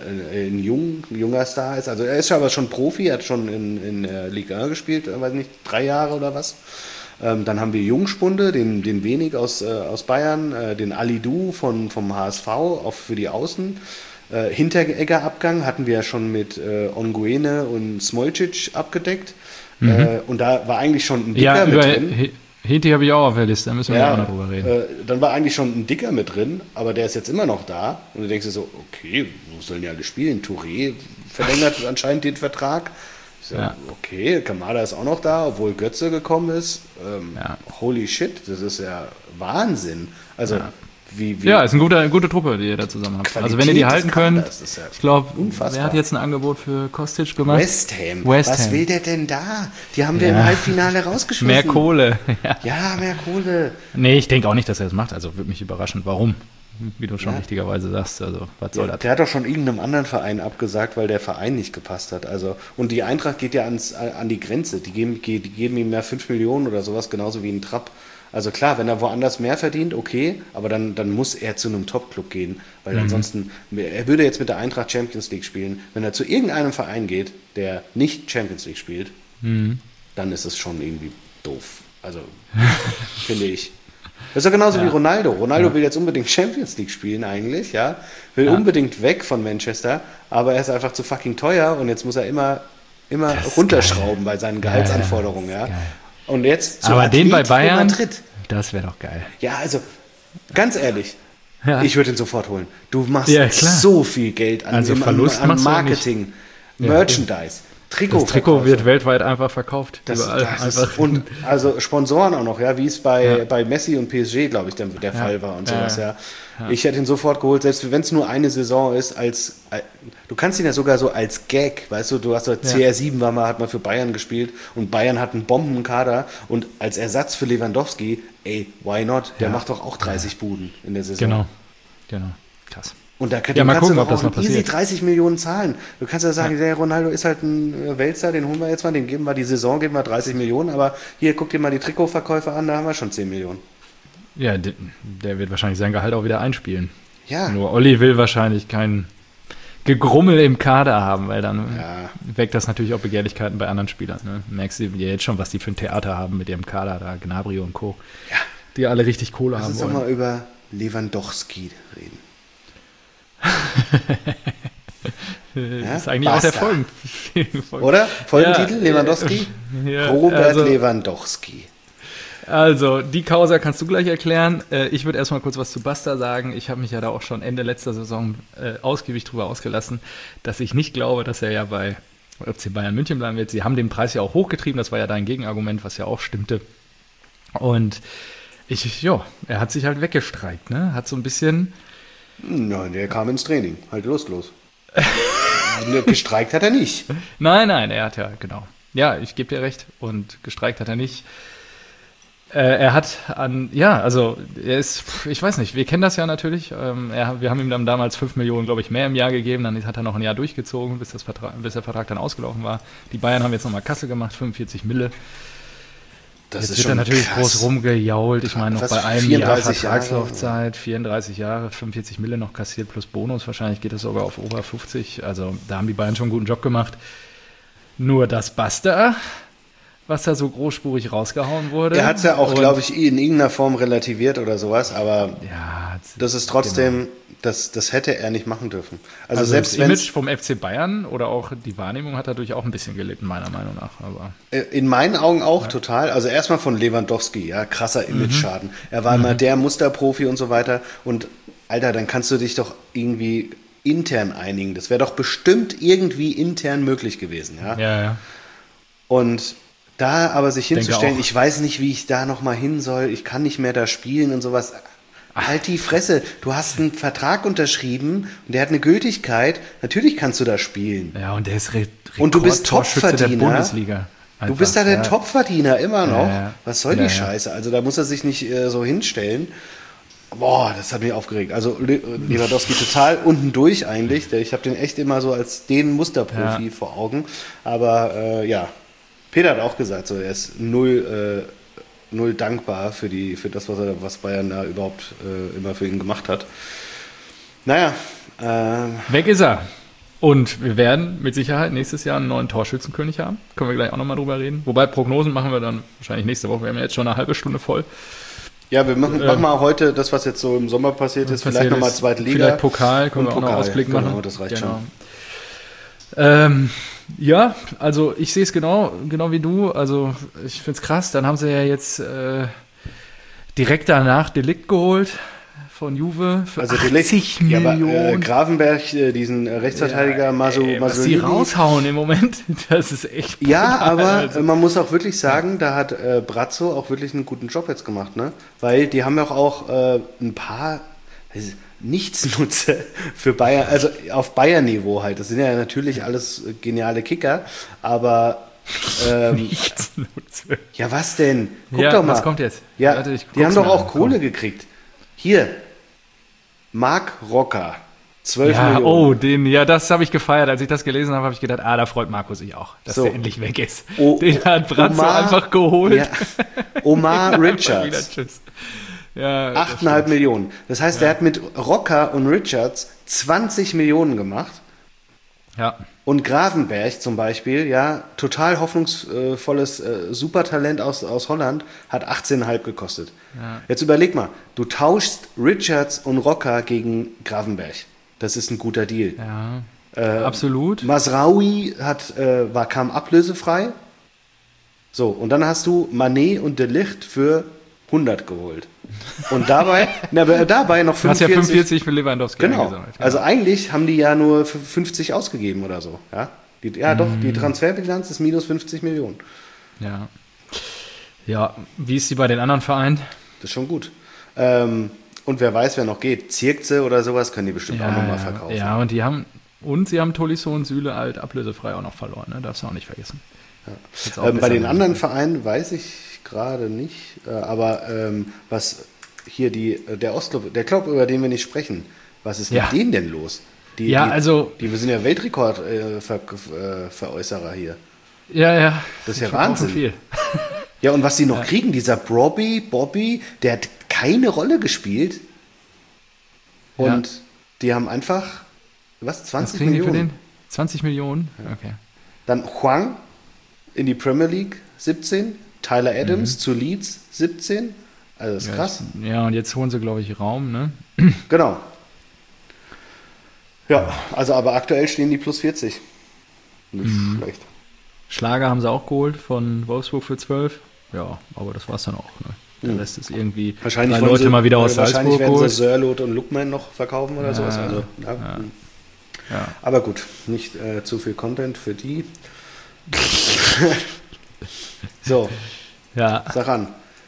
Speaker 2: junger Star ist. Also er ist aber schon Profi, er hat schon in der Liga gespielt, weiß nicht, 3 Jahre oder was. Dann haben wir Jungspunde, den Wenig aus Bayern, den Alidou vom HSV, auch für die Außen. Hinteregger-Abgang hatten wir ja schon mit Onguene und Smolcic abgedeckt. Und da war eigentlich schon ein Dicker
Speaker 1: Ja,
Speaker 2: mit
Speaker 1: über
Speaker 2: drin.
Speaker 1: Heti habe ich auch auf der Liste, da müssen wir
Speaker 2: Ja,
Speaker 1: auch noch drüber reden.
Speaker 2: dann war eigentlich schon ein Dicker mit drin, aber der ist jetzt immer noch da. Und du denkst dir so, okay, wo sollen die alle spielen? Touré verlängert anscheinend den Vertrag. Ich so,
Speaker 1: Ja.
Speaker 2: okay, Kamada ist auch noch da, obwohl Götze gekommen ist.
Speaker 1: Ja.
Speaker 2: Holy shit, das ist ja Wahnsinn. Also, wie
Speaker 1: Ja, ist eine gute Truppe, die ihr da zusammen habt.
Speaker 2: Qualität
Speaker 1: Also wenn ihr die
Speaker 2: des
Speaker 1: halten könnt,
Speaker 2: Kaders ist ja
Speaker 1: ich glaube,
Speaker 2: unfassbar.
Speaker 1: wer hat jetzt ein Angebot für Kostic gemacht?
Speaker 2: West Ham.
Speaker 1: West
Speaker 2: Was
Speaker 1: Ham.
Speaker 2: will der denn da? Die haben wir
Speaker 1: Ja.
Speaker 2: im Halbfinale rausgeschmissen.
Speaker 1: Mehr Kohle. Ja.
Speaker 2: Ja, mehr Kohle.
Speaker 1: Nee, ich denke auch nicht, dass er das macht. Also würde mich überraschen. Warum? Wie du schon richtigerweise sagst. Also, was soll das?
Speaker 2: Der hat doch schon irgendeinem anderen Verein abgesagt, weil der Verein nicht gepasst hat. Also, und die Eintracht geht ja an die Grenze. Die geben ihm ja 5 Millionen oder sowas, genauso wie ein Trapp. Also klar, wenn er woanders mehr verdient, okay, aber dann muss er zu einem Top-Club gehen, weil ansonsten, er würde jetzt mit der Eintracht Champions League spielen. Wenn er zu irgendeinem Verein geht, der nicht Champions League spielt, dann ist es schon irgendwie doof. Also, finde ich. Das ist ja genauso wie Ronaldo. Ronaldo will jetzt unbedingt Champions League spielen eigentlich, ja. Will unbedingt weg von Manchester, aber er ist einfach zu fucking teuer und jetzt muss er immer
Speaker 1: ist
Speaker 2: runterschrauben bei seinen Gehaltsanforderungen,
Speaker 1: das ist
Speaker 2: ja.
Speaker 1: geil.
Speaker 2: Und jetzt zu
Speaker 1: Aber den bei
Speaker 2: Atletico
Speaker 1: Bayern,
Speaker 2: Madrid.
Speaker 1: das wäre doch geil.
Speaker 2: Ja, also ganz ehrlich,
Speaker 1: Ja.
Speaker 2: ich würde ihn sofort holen. Du machst
Speaker 1: Ja, klar.
Speaker 2: so viel Geld an,
Speaker 1: Also Verlust
Speaker 2: an
Speaker 1: machst du auch
Speaker 2: Marketing, Merchandise, Trikot.
Speaker 1: Das Trikot wird weltweit einfach verkauft. Überall einfach.
Speaker 2: Und also Sponsoren auch noch, ja, wie es bei Messi und PSG, glaube ich, der Fall war und sowas, ja. Ich hätte ihn sofort geholt, selbst wenn es nur eine Saison ist, du kannst ihn ja sogar so als Gag, weißt du hast so CR7 hat mal für Bayern gespielt und Bayern hat einen Bombenkader und als Ersatz für Lewandowski, ey, why not? Der macht doch auch 30 Buden in der Saison.
Speaker 1: Genau. Krass.
Speaker 2: Und da
Speaker 1: mal
Speaker 2: kannst
Speaker 1: gucken,
Speaker 2: du
Speaker 1: ob das
Speaker 2: doch
Speaker 1: noch
Speaker 2: easy
Speaker 1: passiert.
Speaker 2: 30 Millionen zahlen. Du kannst ja sagen, der Ronaldo ist halt ein Weltstar, den holen wir jetzt mal, den geben wir die Saison, geben wir 30 Millionen, aber hier, guck dir mal die Trikotverkäufe an, da haben wir schon 10 Millionen.
Speaker 1: Ja, der wird wahrscheinlich sein Gehalt auch wieder einspielen.
Speaker 2: Ja.
Speaker 1: Nur Olli will wahrscheinlich kein Gegrummel im Kader haben, weil dann weckt das natürlich auch Begehrlichkeiten bei anderen Spielern. Ne? Merkst du ja jetzt schon, was die für ein Theater haben mit ihrem Kader, da Gnabry und Co.
Speaker 2: Ja.
Speaker 1: Die alle richtig Kohle
Speaker 2: Lass
Speaker 1: haben
Speaker 2: uns doch
Speaker 1: wollen.
Speaker 2: mal über Lewandowski reden. Ja?
Speaker 1: Ist eigentlich
Speaker 2: Basta.
Speaker 1: auch der Folgen.
Speaker 2: Oder? Folgentitel,
Speaker 1: Ja,
Speaker 2: Lewandowski?
Speaker 1: ja,
Speaker 2: Robert
Speaker 1: also-
Speaker 2: Lewandowski.
Speaker 1: Also, die Causa kannst du gleich erklären. Ich würde erstmal kurz was zu Basta sagen. Ich habe mich ja da auch schon Ende letzter Saison ausgiebig drüber ausgelassen, dass ich nicht glaube, dass er ja bei FC Bayern München bleiben wird. Sie haben den Preis ja auch hochgetrieben. Das war ja dein Gegenargument, was ja auch stimmte. Und er hat sich halt weggestreikt, ne? Hat so ein bisschen.
Speaker 2: Nein, der kam ins Training. Halt lustlos. Gestreikt hat er nicht.
Speaker 1: Nein, er hat ja, genau. Ja, ich gebe dir recht. Und gestreikt hat er nicht. Er hat er ist, ich weiß nicht, wir kennen das ja natürlich. Wir haben ihm dann damals 5 Millionen, glaube ich, mehr im Jahr gegeben. Dann hat er noch ein Jahr durchgezogen, bis der Vertrag dann ausgelaufen war. Die Bayern haben jetzt nochmal Kasse gemacht, 45 Mille.
Speaker 2: Das
Speaker 1: Jetzt
Speaker 2: ist
Speaker 1: wird
Speaker 2: schon
Speaker 1: er natürlich
Speaker 2: krass.
Speaker 1: groß rumgejault. Ich meine, noch
Speaker 2: Was,
Speaker 1: bei einem
Speaker 2: 34
Speaker 1: Jahr Vertragslaufzeit, 34 Jahre, 45 Mille noch kassiert plus Bonus. Wahrscheinlich geht das sogar auf over 50. Also da haben die Bayern schon einen guten Job gemacht. Nur das Basta, was da so großspurig rausgehauen wurde.
Speaker 2: Er hat es ja auch, glaube ich, in irgendeiner Form relativiert oder sowas, aber
Speaker 1: ja,
Speaker 2: das ist trotzdem, das hätte er nicht machen dürfen. Also selbst
Speaker 1: das
Speaker 2: wenn
Speaker 1: Image vom FC Bayern oder auch die Wahrnehmung hat dadurch auch ein bisschen gelitten, meiner Meinung nach. Aber
Speaker 2: in meinen Augen auch total. Also erstmal von Lewandowski, ja, krasser Image-Schaden. Er war immer der Musterprofi und so weiter. Und Alter, dann kannst du dich doch irgendwie intern einigen. Das wäre doch bestimmt irgendwie intern möglich gewesen, ja.
Speaker 1: ja.
Speaker 2: Und da aber sich
Speaker 1: Denke
Speaker 2: hinzustellen,
Speaker 1: auch.
Speaker 2: ich weiß nicht, wie ich da nochmal hin soll, ich kann nicht mehr da spielen und sowas. Halt die Fresse, du hast einen Vertrag unterschrieben und der hat eine Gültigkeit, natürlich kannst du da spielen.
Speaker 1: Ja, und der ist
Speaker 2: Und du bist
Speaker 1: Rekordtorschütze der
Speaker 2: Topverdiener.
Speaker 1: Bundesliga.
Speaker 2: Du bist da der
Speaker 1: Ja.
Speaker 2: Topverdiener immer noch.
Speaker 1: Ja.
Speaker 2: Was soll die
Speaker 1: Ja.
Speaker 2: Scheiße? Also da muss er sich nicht so hinstellen. Boah, das hat mich aufgeregt. Also Lewandowski total unten durch eigentlich. Ich habe den echt immer so als den Musterprofi vor Augen. Aber Peter hat auch gesagt, so, er ist null dankbar für das, was Bayern da überhaupt immer für ihn gemacht hat. Naja.
Speaker 1: Weg ist er. Und wir werden mit Sicherheit nächstes Jahr einen neuen Torschützenkönig haben. Können wir gleich auch nochmal drüber reden. Wobei Prognosen machen wir dann wahrscheinlich nächste Woche. Wir haben ja jetzt schon eine halbe Stunde voll.
Speaker 2: Ja, wir machen mal heute das, was jetzt so im Sommer passiert ist, vielleicht nochmal zweite Liga.
Speaker 1: Vielleicht Pokal, können wir auch noch
Speaker 2: Pokal,
Speaker 1: Ausblick machen.
Speaker 2: Genau, das reicht schon.
Speaker 1: Ja, also ich sehe es genau wie du. Also ich finde es krass. Dann haben sie ja jetzt direkt danach Delikt geholt von Juve für 80 Millionen.
Speaker 2: Ja, aber Gravenberg, diesen Rechtsverteidiger
Speaker 1: was die
Speaker 2: Masolini.
Speaker 1: raushauen im Moment, das ist echt brutal.
Speaker 2: Ja, aber
Speaker 1: Also,
Speaker 2: man muss auch wirklich sagen, da hat Brazzo auch wirklich einen guten Job jetzt gemacht, ne? Weil die haben ja auch ein paar Nichtsnutze für Bayern, also auf Bayern-Niveau halt. Das sind ja natürlich alles geniale Kicker, aber
Speaker 1: Nichtsnutze.
Speaker 2: ja, was denn? Guck
Speaker 1: Ja,
Speaker 2: doch mal.
Speaker 1: was kommt jetzt?
Speaker 2: Ja,
Speaker 1: Warte, ich
Speaker 2: die haben
Speaker 1: guck's
Speaker 2: doch
Speaker 1: mir
Speaker 2: auch
Speaker 1: an.
Speaker 2: Kohle
Speaker 1: Komm.
Speaker 2: gekriegt. Hier, Marc Rocker, 12
Speaker 1: Ja,
Speaker 2: Millionen.
Speaker 1: das habe ich gefeiert. Als ich das gelesen habe, habe ich gedacht, da freut Marco sich auch, dass
Speaker 2: So.
Speaker 1: der endlich weg ist.
Speaker 2: Oh,
Speaker 1: Den hat Brazzo
Speaker 2: Omar-
Speaker 1: einfach geholt.
Speaker 2: Ja. Omar
Speaker 1: Einfach wieder
Speaker 2: Richards,
Speaker 1: tschüss. Ja,
Speaker 2: 8,5 Millionen. Das heißt, der hat mit Rocker und Richards 20 Millionen gemacht.
Speaker 1: Ja,
Speaker 2: Und Gravenberg zum Beispiel, ja, total hoffnungsvolles Supertalent aus Holland, hat 18,5 gekostet.
Speaker 1: Ja.
Speaker 2: Jetzt überleg mal, du tauschst Richards und Rocker gegen Gravenberg. Das ist ein guter Deal.
Speaker 1: ja. Absolut.
Speaker 2: Masraoui kam ablösefrei. So, und dann hast du Mané und De Ligt für 100 geholt. Und dabei noch
Speaker 1: Du hast ja
Speaker 2: 45.
Speaker 1: 45 für Lewandowski
Speaker 2: Genau.
Speaker 1: eingesammelt. Ja.
Speaker 2: Also eigentlich haben die ja nur für 50 ausgegeben oder so. Ja, die Transferbilanz ist minus 50 Millionen.
Speaker 1: Ja. Ja, wie ist sie bei den anderen Vereinen?
Speaker 2: Das ist schon gut. Und wer weiß, wer noch geht. Zirkze oder sowas können die bestimmt auch nochmal verkaufen.
Speaker 1: Ja, und sie haben Tolisso und Süle halt ablösefrei auch noch verloren, ne? Darfst du auch nicht vergessen. Jetzt auch
Speaker 2: Bei
Speaker 1: besser
Speaker 2: den
Speaker 1: werden.
Speaker 2: anderen Vereinen weiß ich gerade nicht, aber was hier der Ostclub, der Club, über den wir nicht sprechen, was ist
Speaker 1: Ja.
Speaker 2: mit denen denn los? Die sind ja Weltrekordveräußerer hier.
Speaker 1: Ja.
Speaker 2: Das ist ja
Speaker 1: Die verkaufen
Speaker 2: Wahnsinn.
Speaker 1: Viel.
Speaker 2: Ja, und was sie noch kriegen, dieser Bobby, der hat keine Rolle gespielt. Und die haben einfach,
Speaker 1: Was
Speaker 2: 20
Speaker 1: kriegen die für
Speaker 2: Millionen.
Speaker 1: den? 20 Millionen? Okay.
Speaker 2: Dann Huang in die Premier League 17, Tyler Adams zu Leeds 17. Also das ist krass.
Speaker 1: Ja, und jetzt holen sie, glaube ich, Raum, ne?
Speaker 2: Genau. Ja, also aber aktuell stehen die plus 40. Nicht schlecht.
Speaker 1: Schlager haben sie auch geholt von Wolfsburg für 12. Ja, aber das war's dann auch. Ne? Der Rest ist irgendwie
Speaker 2: Wahrscheinlich
Speaker 1: drei Leute mal wieder aus
Speaker 2: wahrscheinlich
Speaker 1: Salzburg
Speaker 2: werden
Speaker 1: geholt.
Speaker 2: sie Sörloth und Lookman noch verkaufen oder sowas. Also,
Speaker 1: Ja.
Speaker 2: Aber gut, nicht zu viel Content für die. So,
Speaker 1: Ja.
Speaker 2: sag an.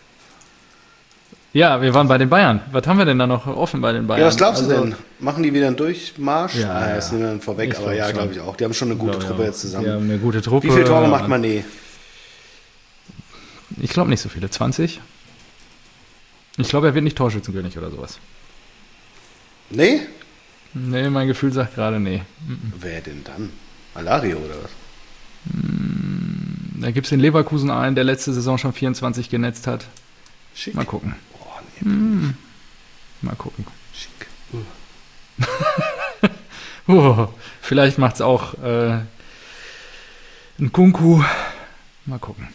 Speaker 1: Ja, wir waren bei den Bayern. Was haben wir denn da noch offen bei den Bayern?
Speaker 2: Ja, was glaubst du
Speaker 1: Also,
Speaker 2: denn? Machen die wieder einen Durchmarsch?
Speaker 1: Ja,
Speaker 2: Das nehmen wir dann vorweg,
Speaker 1: Ich
Speaker 2: aber
Speaker 1: glaub
Speaker 2: ja,
Speaker 1: schon.
Speaker 2: glaube ich auch. Die haben schon eine gute Truppe jetzt
Speaker 1: Die
Speaker 2: zusammen.
Speaker 1: haben eine gute Truppe.
Speaker 2: Wie viele Tore macht Mané?
Speaker 1: Ich glaube nicht so viele. 20? Ich glaube, er wird nicht Torschützenkönig oder sowas.
Speaker 2: Nee?
Speaker 1: Nee, mein Gefühl sagt gerade nee.
Speaker 2: Wer denn dann? Alario oder was?
Speaker 1: Da gibt es den Leverkusen einen, der letzte Saison schon 24 genetzt hat.
Speaker 2: Schick.
Speaker 1: Mal gucken.
Speaker 2: Oh, nee,
Speaker 1: Mal gucken.
Speaker 2: schick.
Speaker 1: Vielleicht macht es auch ein Kunku. Mal gucken.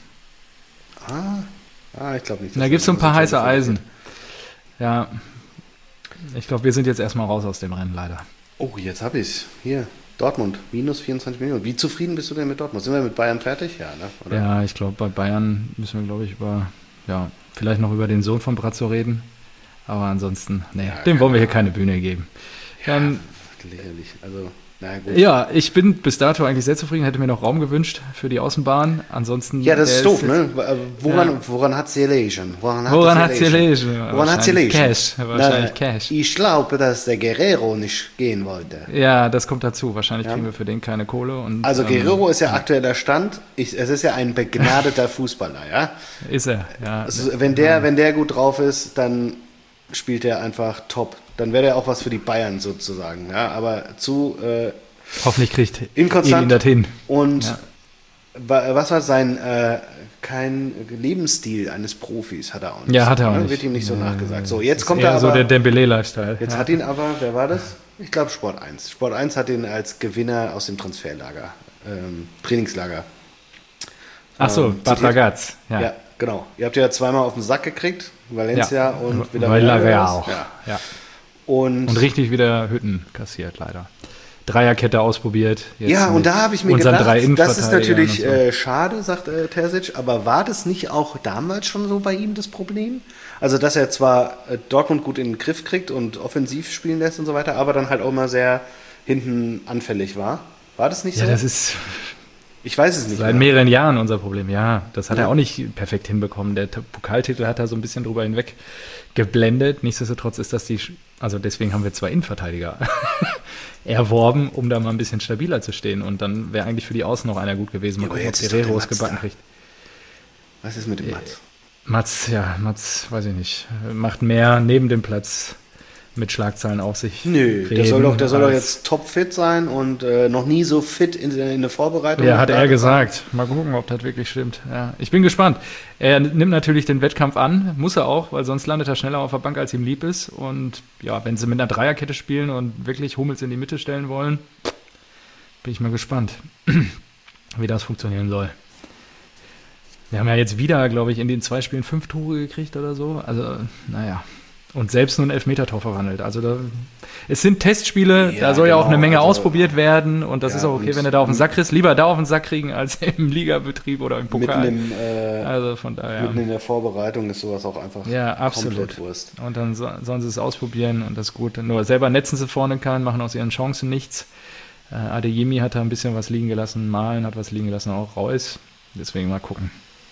Speaker 2: Ich glaube nicht.
Speaker 1: Da gibt es so ein paar heiße Eisen. Ja, ich glaube, wir sind jetzt erstmal raus aus dem Rennen, leider.
Speaker 2: Oh, jetzt habe ich es. Hier, Dortmund, minus 24 Millionen. Wie zufrieden bist du denn mit Dortmund? Sind wir mit Bayern fertig? Ja, ne? Oder?
Speaker 1: Ja, ich glaube, bei Bayern müssen wir, glaube ich, vielleicht noch über den Sohn von Brazzo reden. Aber ansonsten, dem wollen wir hier keine Bühne geben.
Speaker 2: Lächerlich. Also, na gut.
Speaker 1: Ja, ich bin bis dato eigentlich sehr zufrieden, hätte mir noch Raum gewünscht für die Außenbahn. Ansonsten.
Speaker 2: Ja, das ist doof, ne? Woran hat es gelegen?
Speaker 1: Woran hat es gelegen?
Speaker 2: Woran hat es gelegen?
Speaker 1: Cash. Wahrscheinlich Cash.
Speaker 2: Ich glaube, dass der Guerrero nicht gehen wollte.
Speaker 1: Ja, das kommt dazu. Wahrscheinlich kriegen wir für den keine Kohle. Und,
Speaker 2: Also Guerrero ist ja aktueller Stand. Es ist ja ein begnadeter Fußballer, ja?
Speaker 1: Ist er, ja.
Speaker 2: Also, wenn der gut drauf ist, dann spielt er einfach top. Dann wäre er auch was für die Bayern sozusagen. Ja? Aber
Speaker 1: hoffentlich kriegt
Speaker 2: inkonstant
Speaker 1: ihn das hin.
Speaker 2: Und was war sein kein Lebensstil eines Profis hat er auch nicht.
Speaker 1: Ja, hat er auch
Speaker 2: ne?
Speaker 1: nicht.
Speaker 2: Wird ihm nicht so nachgesagt. So, jetzt kommt
Speaker 1: eher
Speaker 2: er aber
Speaker 1: so der Dembélé-Lifestyle.
Speaker 2: Jetzt hat ihn aber, wer war das? Ich glaube Sport 1. Sport 1 hat ihn als Gewinner aus dem Transferlager, Trainingslager.
Speaker 1: Ach so, Bad Ragaz.
Speaker 2: Ja, genau. Ihr habt ja zweimal auf den Sack gekriegt, Valencia und
Speaker 1: Villarreal auch. Ja.
Speaker 2: Und
Speaker 1: richtig wieder Hütten kassiert, leider. Dreierkette ausprobiert.
Speaker 2: Jetzt und da habe ich mir gedacht, das ist natürlich
Speaker 1: so.
Speaker 2: Schade, sagt Terzic, aber war das nicht auch damals schon so bei ihm das Problem? Also, dass er zwar Dortmund gut in den Griff kriegt und offensiv spielen lässt und so weiter, aber dann halt auch immer sehr hinten anfällig war. War das nicht so?
Speaker 1: Ja, das ist...
Speaker 2: Ich weiß es nicht.
Speaker 1: Seit mehreren Jahren unser Problem, ja. Das hat er auch nicht perfekt hinbekommen. Der Pokaltitel hat er so ein bisschen drüber hinweg geblendet. Nichtsdestotrotz ist das also deswegen haben wir 2 Innenverteidiger erworben, um da mal ein bisschen stabiler zu stehen. Und dann wäre eigentlich für die Außen noch einer gut gewesen. Mal gucken, ob Guerrero es gebacken kriegt.
Speaker 2: Was ist mit dem Mats?
Speaker 1: Mats, weiß ich nicht. Macht mehr neben dem Platz mit Schlagzeilen auf sich.
Speaker 2: Nö, der soll doch jetzt topfit sein und noch nie so fit in der Vorbereitung.
Speaker 1: Ja, hat er gesagt. Mal gucken, ob das wirklich stimmt. Ja, ich bin gespannt. Er nimmt natürlich den Wettkampf an, muss er auch, weil sonst landet er schneller auf der Bank, als ihm lieb ist. Und ja, wenn sie mit einer Dreierkette spielen und wirklich Hummels in die Mitte stellen wollen, bin ich mal gespannt, wie das funktionieren soll. Wir haben ja jetzt wieder, glaube ich, in den 2 Spielen 5 Tore gekriegt oder so. Also, naja. Und selbst nur ein Elfmetertor verwandelt. Also es sind Testspiele, da soll ja auch eine Menge ausprobiert werden. Und das ist auch okay, wenn du da auf den Sack kriegst. Lieber da auf den Sack kriegen, als im Ligabetrieb oder im Pokal. Also von daher.
Speaker 2: Mitten in der Vorbereitung ist sowas auch einfach
Speaker 1: komplett Wurst. Und dann sollen sie es ausprobieren und das ist gut. Nur selber netzen sie vorne keinen, machen aus ihren Chancen nichts. Adeyemi hat da ein bisschen was liegen gelassen, Malen hat was liegen gelassen, auch Reus. Deswegen mal gucken.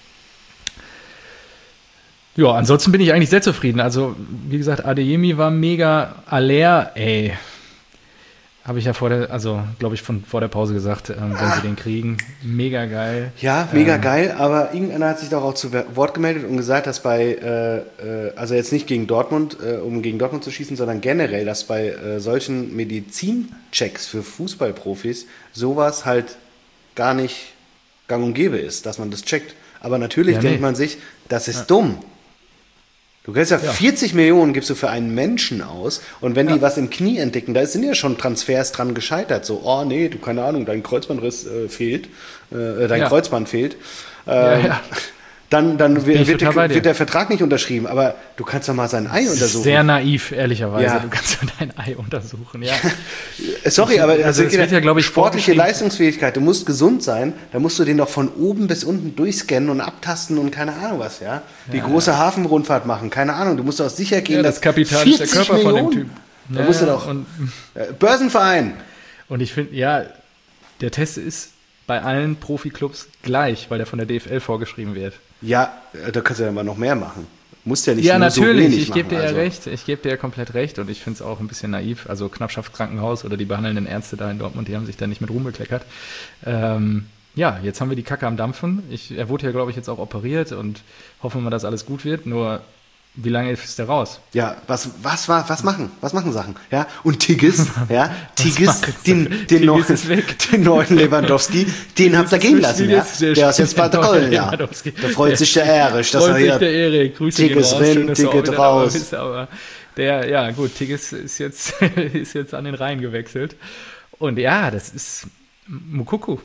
Speaker 1: Ja, ansonsten bin ich eigentlich sehr zufrieden. Also, wie gesagt, Adeyemi war mega. Aller, habe ich ja vor der Pause gesagt, wenn sie den kriegen, mega geil.
Speaker 2: Ja, mega geil, aber irgendeiner hat sich doch auch zu Wort gemeldet und gesagt, dass also jetzt nicht gegen Dortmund, um gegen Dortmund zu schießen, sondern generell, dass bei solchen Medizinchecks für Fußballprofis sowas halt gar nicht gang und gäbe ist, dass man das checkt. Aber natürlich denkt man sich, das ist dumm. Du kannst 40 Millionen gibst du für einen Menschen aus und wenn die was im Knie entdecken, da sind ja schon Transfers dran gescheitert. So, oh nee, keine Ahnung, dein Kreuzbandriss fehlt, Kreuzband fehlt. dann
Speaker 1: Bin ich
Speaker 2: wird
Speaker 1: total bei dir.
Speaker 2: der Vertrag nicht unterschrieben. Aber du kannst doch mal sein Ei untersuchen.
Speaker 1: Sehr naiv, ehrlicherweise.
Speaker 2: Ja.
Speaker 1: Du kannst ja dein Ei untersuchen, ja.
Speaker 2: Sorry, aber
Speaker 1: Also es wird ja, glaube ich,
Speaker 2: sportliche
Speaker 1: vorgeschrieben.
Speaker 2: Leistungsfähigkeit, du musst gesund sein, da musst du den doch von oben bis unten durchscannen und abtasten und keine Ahnung was, ja. Die große Hafenrundfahrt machen, keine Ahnung, du musst doch sicher gehen,
Speaker 1: Ja,
Speaker 2: dass
Speaker 1: das Kapital ist der
Speaker 2: 40
Speaker 1: Körper von dem
Speaker 2: Millionen,
Speaker 1: Typ.
Speaker 2: Da musst du doch, Börsenverein.
Speaker 1: Und ich finde, ja, der Test ist bei allen Profiklubs gleich, weil der von der DFL vorgeschrieben wird.
Speaker 2: Ja, da kannst du ja immer noch mehr machen. Musst ja nicht
Speaker 1: Ja,
Speaker 2: nur so
Speaker 1: natürlich,
Speaker 2: wenig
Speaker 1: ich gebe dir
Speaker 2: machen,
Speaker 1: ja
Speaker 2: also.
Speaker 1: recht. Ich gebe dir ja komplett recht und ich finde es auch ein bisschen naiv. Also Knappschaft-Krankenhaus oder die behandelnden Ärzte da in Dortmund, die haben sich da nicht mit Ruhm bekleckert. Ja, jetzt haben wir die Kacke am Dampfen. Er wurde ja, glaube ich, jetzt auch operiert und hoffen wir mal, dass alles gut wird. Nur, wie lange ist der raus?
Speaker 2: Ja, was machen Sachen? Ja, und Tigges, ja,
Speaker 1: machen sie? Tigges ist weg.
Speaker 2: den neuen Lewandowski, den habt ihr gehen lassen, ja. Der ist jetzt bei der Köln, ja.
Speaker 1: Lewandowski.
Speaker 2: Da freut sich der Erich, dass
Speaker 1: Freut
Speaker 2: er
Speaker 1: sich
Speaker 2: hier
Speaker 1: der Erik. Grüße gehen
Speaker 2: Tigges
Speaker 1: raus.
Speaker 2: rein,
Speaker 1: Schön, dass du auch
Speaker 2: Ticket
Speaker 1: wieder dabei
Speaker 2: raus.
Speaker 1: bist, aber ja gut, Tigges ist jetzt, ist jetzt an den Rhein gewechselt. Und ja, das ist Mukoko.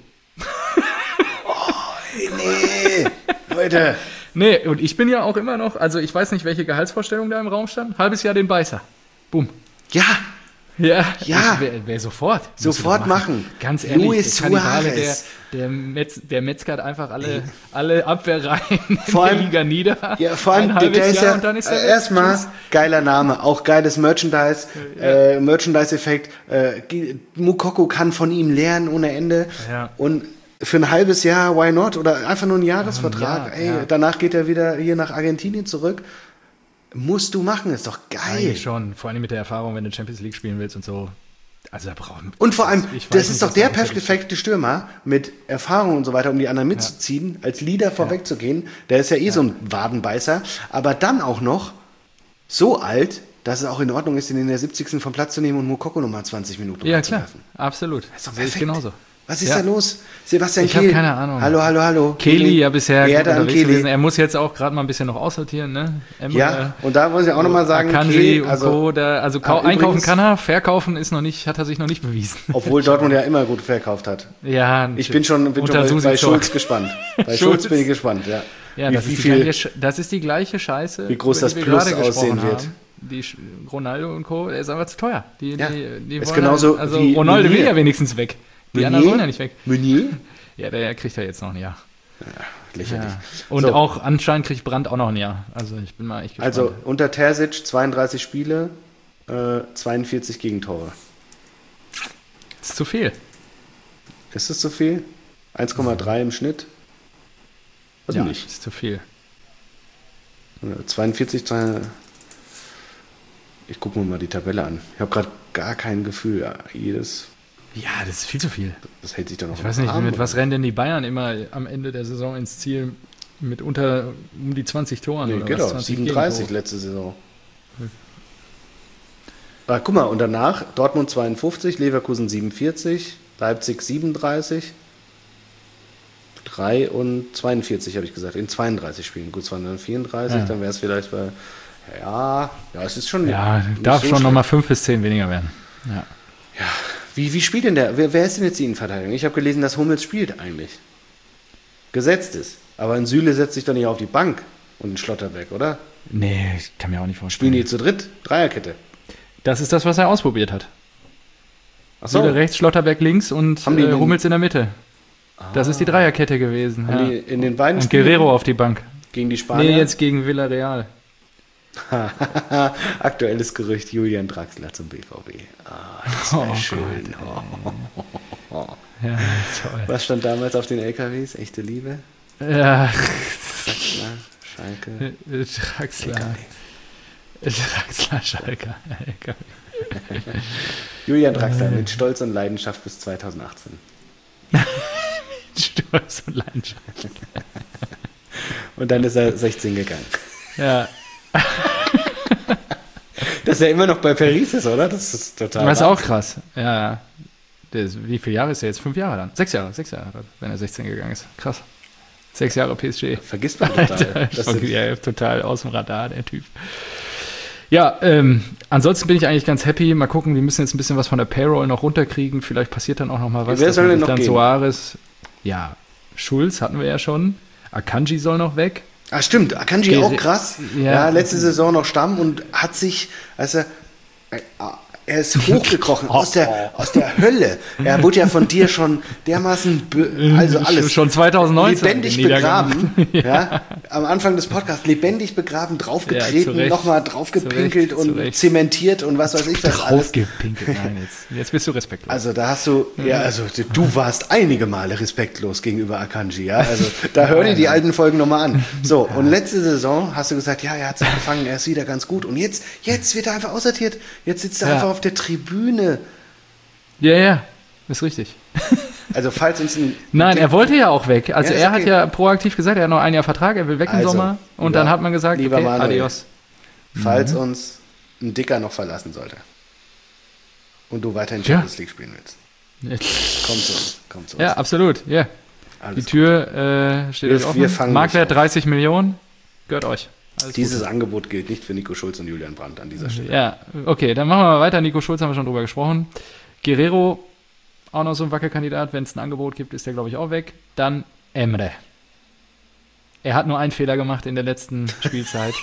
Speaker 2: Nee, Leute.
Speaker 1: Nee, und ich bin ja auch immer noch, also ich weiß nicht, welche Gehaltsvorstellung da im Raum stand. Halbes Jahr den Beißer. Boom.
Speaker 2: Ja,
Speaker 1: Ja,
Speaker 2: Ja.
Speaker 1: Wär sofort. Musst du
Speaker 2: Sofort
Speaker 1: doch
Speaker 2: machen.
Speaker 1: Ganz ehrlich,
Speaker 2: Luis
Speaker 1: der Kannibale,
Speaker 2: Suarez.
Speaker 1: der metzgert einfach alle Abwehrreihen
Speaker 2: Vor
Speaker 1: in
Speaker 2: allem-
Speaker 1: der Liga nieder.
Speaker 2: Ja, vor allem,
Speaker 1: Ein halbes
Speaker 2: der ist
Speaker 1: Jahr
Speaker 2: ja
Speaker 1: und dann ist er weg.
Speaker 2: erstmal
Speaker 1: Tschüss.
Speaker 2: geiler Name, auch geiles Merchandise, Merchandise-Effekt. Mukoko kann von ihm lernen ohne Ende.
Speaker 1: Ja.
Speaker 2: Und für ein halbes Jahr, why not? Oder einfach nur einen Jahresvertrag.
Speaker 1: Ja,
Speaker 2: Ey,
Speaker 1: ja.
Speaker 2: danach geht er wieder hier nach Argentinien zurück. Musst du machen, ist doch geil.
Speaker 1: Eigentlich schon, vor allem mit der Erfahrung, wenn du Champions League spielen willst und so. Also da brauchen
Speaker 2: Und vor allem,
Speaker 1: ich weiß
Speaker 2: das
Speaker 1: nicht,
Speaker 2: ist doch
Speaker 1: was
Speaker 2: der
Speaker 1: da wirklich-
Speaker 2: perfekte Stürmer mit Erfahrung und so weiter, um die anderen mitzuziehen, als Leader vorwegzugehen. Der ist ja so ein Wadenbeißer. Aber dann auch noch so alt, dass es auch in Ordnung ist, ihn in der 70. vom Platz zu nehmen und Mukoko nochmal 20 Minuten
Speaker 1: Ja, klar,
Speaker 2: reinzuwerfen.
Speaker 1: absolut.
Speaker 2: ist doch
Speaker 1: Sehe ich
Speaker 2: perfekt.
Speaker 1: genauso.
Speaker 2: Was ist
Speaker 1: Ja.
Speaker 2: da los? Sebastian
Speaker 1: Ich hab
Speaker 2: Kehl.
Speaker 1: keine Ahnung.
Speaker 2: Hallo.
Speaker 1: Kelly ja bisher gut
Speaker 2: Erde an
Speaker 1: unterwegs gewesen.
Speaker 2: Kelly.
Speaker 1: Er muss jetzt auch gerade mal ein bisschen noch aussortieren, ne?
Speaker 2: Ja, und da muss ich auch nochmal sagen,
Speaker 1: Akanji
Speaker 2: Kehl,
Speaker 1: und
Speaker 2: also,
Speaker 1: Co. Einkaufen
Speaker 2: übrigens-
Speaker 1: kann er, verkaufen hat er sich noch nicht bewiesen.
Speaker 2: obwohl Dortmund ja immer gut verkauft hat.
Speaker 1: Ja,
Speaker 2: Ich bin schon
Speaker 1: unter
Speaker 2: bei
Speaker 1: Susi
Speaker 2: Schulz
Speaker 1: Zorc.
Speaker 2: gespannt. Bei
Speaker 1: Schulz.
Speaker 2: Schulz bin ich gespannt, ja.
Speaker 1: Ja,
Speaker 2: Wie-
Speaker 1: das,
Speaker 2: wie
Speaker 1: ist
Speaker 2: viel-
Speaker 1: das ist die gleiche Scheiße,
Speaker 2: Wie groß
Speaker 1: über
Speaker 2: das
Speaker 1: die wir
Speaker 2: Plus
Speaker 1: gerade gesprochen
Speaker 2: aussehen wird.
Speaker 1: haben. Ronaldo und Co., der ist einfach zu teuer. Die
Speaker 2: Ja,
Speaker 1: wollen
Speaker 2: ist genauso
Speaker 1: also
Speaker 2: wie
Speaker 1: Ronaldo will
Speaker 2: Meunier.
Speaker 1: ja wenigstens weg. Die anderen wollen ja nicht weg.
Speaker 2: Meunier?
Speaker 1: Ja, der kriegt ja jetzt noch ein Jahr.
Speaker 2: Lächerlich.
Speaker 1: Ja. Und
Speaker 2: So.
Speaker 1: auch anscheinend kriegt Brandt auch noch ein Jahr. Also ich bin mal echt gespannt.
Speaker 2: Also unter Terzic 32 Spiele, 42 Gegentore.
Speaker 1: das ist zu viel.
Speaker 2: Ist das zu viel? 1,3 im Schnitt? Also
Speaker 1: Ja,
Speaker 2: nicht.
Speaker 1: das ist zu viel.
Speaker 2: 42, ich gucke mir mal die Tabelle an. Ich habe gerade gar kein Gefühl.
Speaker 1: Ja, das ist viel zu viel.
Speaker 2: Das hält sich doch noch
Speaker 1: Ich weiß nicht, mit was rennen denn die Bayern immer am Ende der Saison ins Ziel? Mit um die 20 Toren
Speaker 2: Nee,
Speaker 1: oder
Speaker 2: geht
Speaker 1: was?
Speaker 2: doch.
Speaker 1: 20
Speaker 2: 37
Speaker 1: Gegentore.
Speaker 2: letzte Saison. Guck mal, und danach Dortmund 52, Leverkusen 47, Leipzig 37, 3 und 42 habe ich gesagt, in 32 Spielen. Gut, es waren dann 34,
Speaker 1: Ja.
Speaker 2: dann wäre es vielleicht bei, ja, es ist schon
Speaker 1: Ja,
Speaker 2: nicht
Speaker 1: darf
Speaker 2: so
Speaker 1: schon
Speaker 2: schlecht.
Speaker 1: nochmal 5 bis 10 weniger werden. Ja.
Speaker 2: Wie spielt denn wer ist denn jetzt die Innenverteidigung? Ich habe gelesen, dass Hummels spielt eigentlich. Gesetzt ist. Aber ein Süle setzt sich doch nicht auf die Bank und ein Schlotterbeck, oder?
Speaker 1: Nee, ich kann mir auch nicht vorstellen.
Speaker 2: Spielen die zu dritt? Dreierkette.
Speaker 1: Das ist das, was er ausprobiert hat.
Speaker 2: Achso,
Speaker 1: Süle rechts, Schlotterbeck links und
Speaker 2: Haben die den-
Speaker 1: Hummels in der Mitte. Das ist die Dreierkette gewesen.
Speaker 2: haben
Speaker 1: Ja.
Speaker 2: die in den beiden
Speaker 1: Und
Speaker 2: Spielen
Speaker 1: Guerrero auf die Bank.
Speaker 2: gegen die Spanier?
Speaker 1: Nee, jetzt gegen Villarreal.
Speaker 2: Aktuelles Gerücht, Julian Draxler zum BVB. Das wäre schön.
Speaker 1: Ja, toll.
Speaker 2: Was stand damals auf den LKWs? Echte Liebe?
Speaker 1: Ja,
Speaker 2: Draxler, Schalke.
Speaker 1: Draxler. Draxler, Schalke.
Speaker 2: Julian Draxler mit Stolz und Leidenschaft bis 2018.
Speaker 1: Stolz und Leidenschaft.
Speaker 2: Und dann ist er 16 gegangen.
Speaker 1: Ja,
Speaker 2: Dass er immer noch bei Paris ist, oder? Das ist total
Speaker 1: das ist
Speaker 2: Wahnsinn.
Speaker 1: auch krass. Ja, wie viele Jahre ist er jetzt? 5 Jahre dann? 6 Jahre, hat er, wenn er 16 gegangen ist. Krass. 6 Jahre PSG.
Speaker 2: Vergisst man total. Das sind,
Speaker 1: Ja, total aus dem Radar, der Typ. Ja, ansonsten bin ich eigentlich ganz happy. Mal gucken, wir müssen jetzt ein bisschen was von der Payroll noch runterkriegen. Vielleicht passiert dann auch noch mal was.
Speaker 2: Wer
Speaker 1: dass
Speaker 2: soll
Speaker 1: man
Speaker 2: denn
Speaker 1: sich
Speaker 2: noch
Speaker 1: dann
Speaker 2: gehen?
Speaker 1: Suarez, ja, Schulz hatten wir ja schon. Akanji soll noch weg.
Speaker 2: Ah, stimmt, Akanji auch krass. Ja, letzte Saison noch Stamm und hat sich, er ist hochgekrochen aus der Hölle. Er wurde ja von dir schon dermaßen, also alles.
Speaker 1: Schon 2019.
Speaker 2: Lebendig begraben. Ja. Am Anfang des Podcasts lebendig begraben, draufgetreten, nochmal draufgepinkelt und zementiert und was weiß ich was alles.
Speaker 1: Draufgepinkelt, nein, jetzt bist du respektlos.
Speaker 2: Also da hast du, du warst einige Male respektlos gegenüber Akanji, ja. Also da hör dir die alten Folgen nochmal an. So, und letzte Saison hast du gesagt, ja, er hat es angefangen, er ist wieder ganz gut. Und jetzt wird er einfach aussortiert. Jetzt sitzt er einfach auf der Tribüne.
Speaker 1: Ja, ist richtig.
Speaker 2: Also falls uns
Speaker 1: Nein, er wollte ja auch weg. Also er hat ja proaktiv gesagt, er hat noch ein Jahr Vertrag, er will weg im Sommer. Und dann hat man gesagt, okay,
Speaker 2: Manuel,
Speaker 1: adios.
Speaker 2: Falls uns ein Dicker noch verlassen sollte und du weiterhin Champions League spielen willst, komm zu uns.
Speaker 1: Ja, absolut, ja. Die Tür steht euch offen. Marktwert 30 Millionen, gehört euch.
Speaker 2: Dieses Angebot gilt nicht für Nico Schulz und Julian Brandt an dieser Stelle.
Speaker 1: Ja, okay, dann machen wir mal weiter. Nico Schulz haben wir schon drüber gesprochen. Guerrero, auch noch so ein Wackelkandidat. Wenn es ein Angebot gibt, ist der, glaube ich, auch weg. Dann Emre. Er hat nur einen Fehler gemacht in der letzten Spielzeit.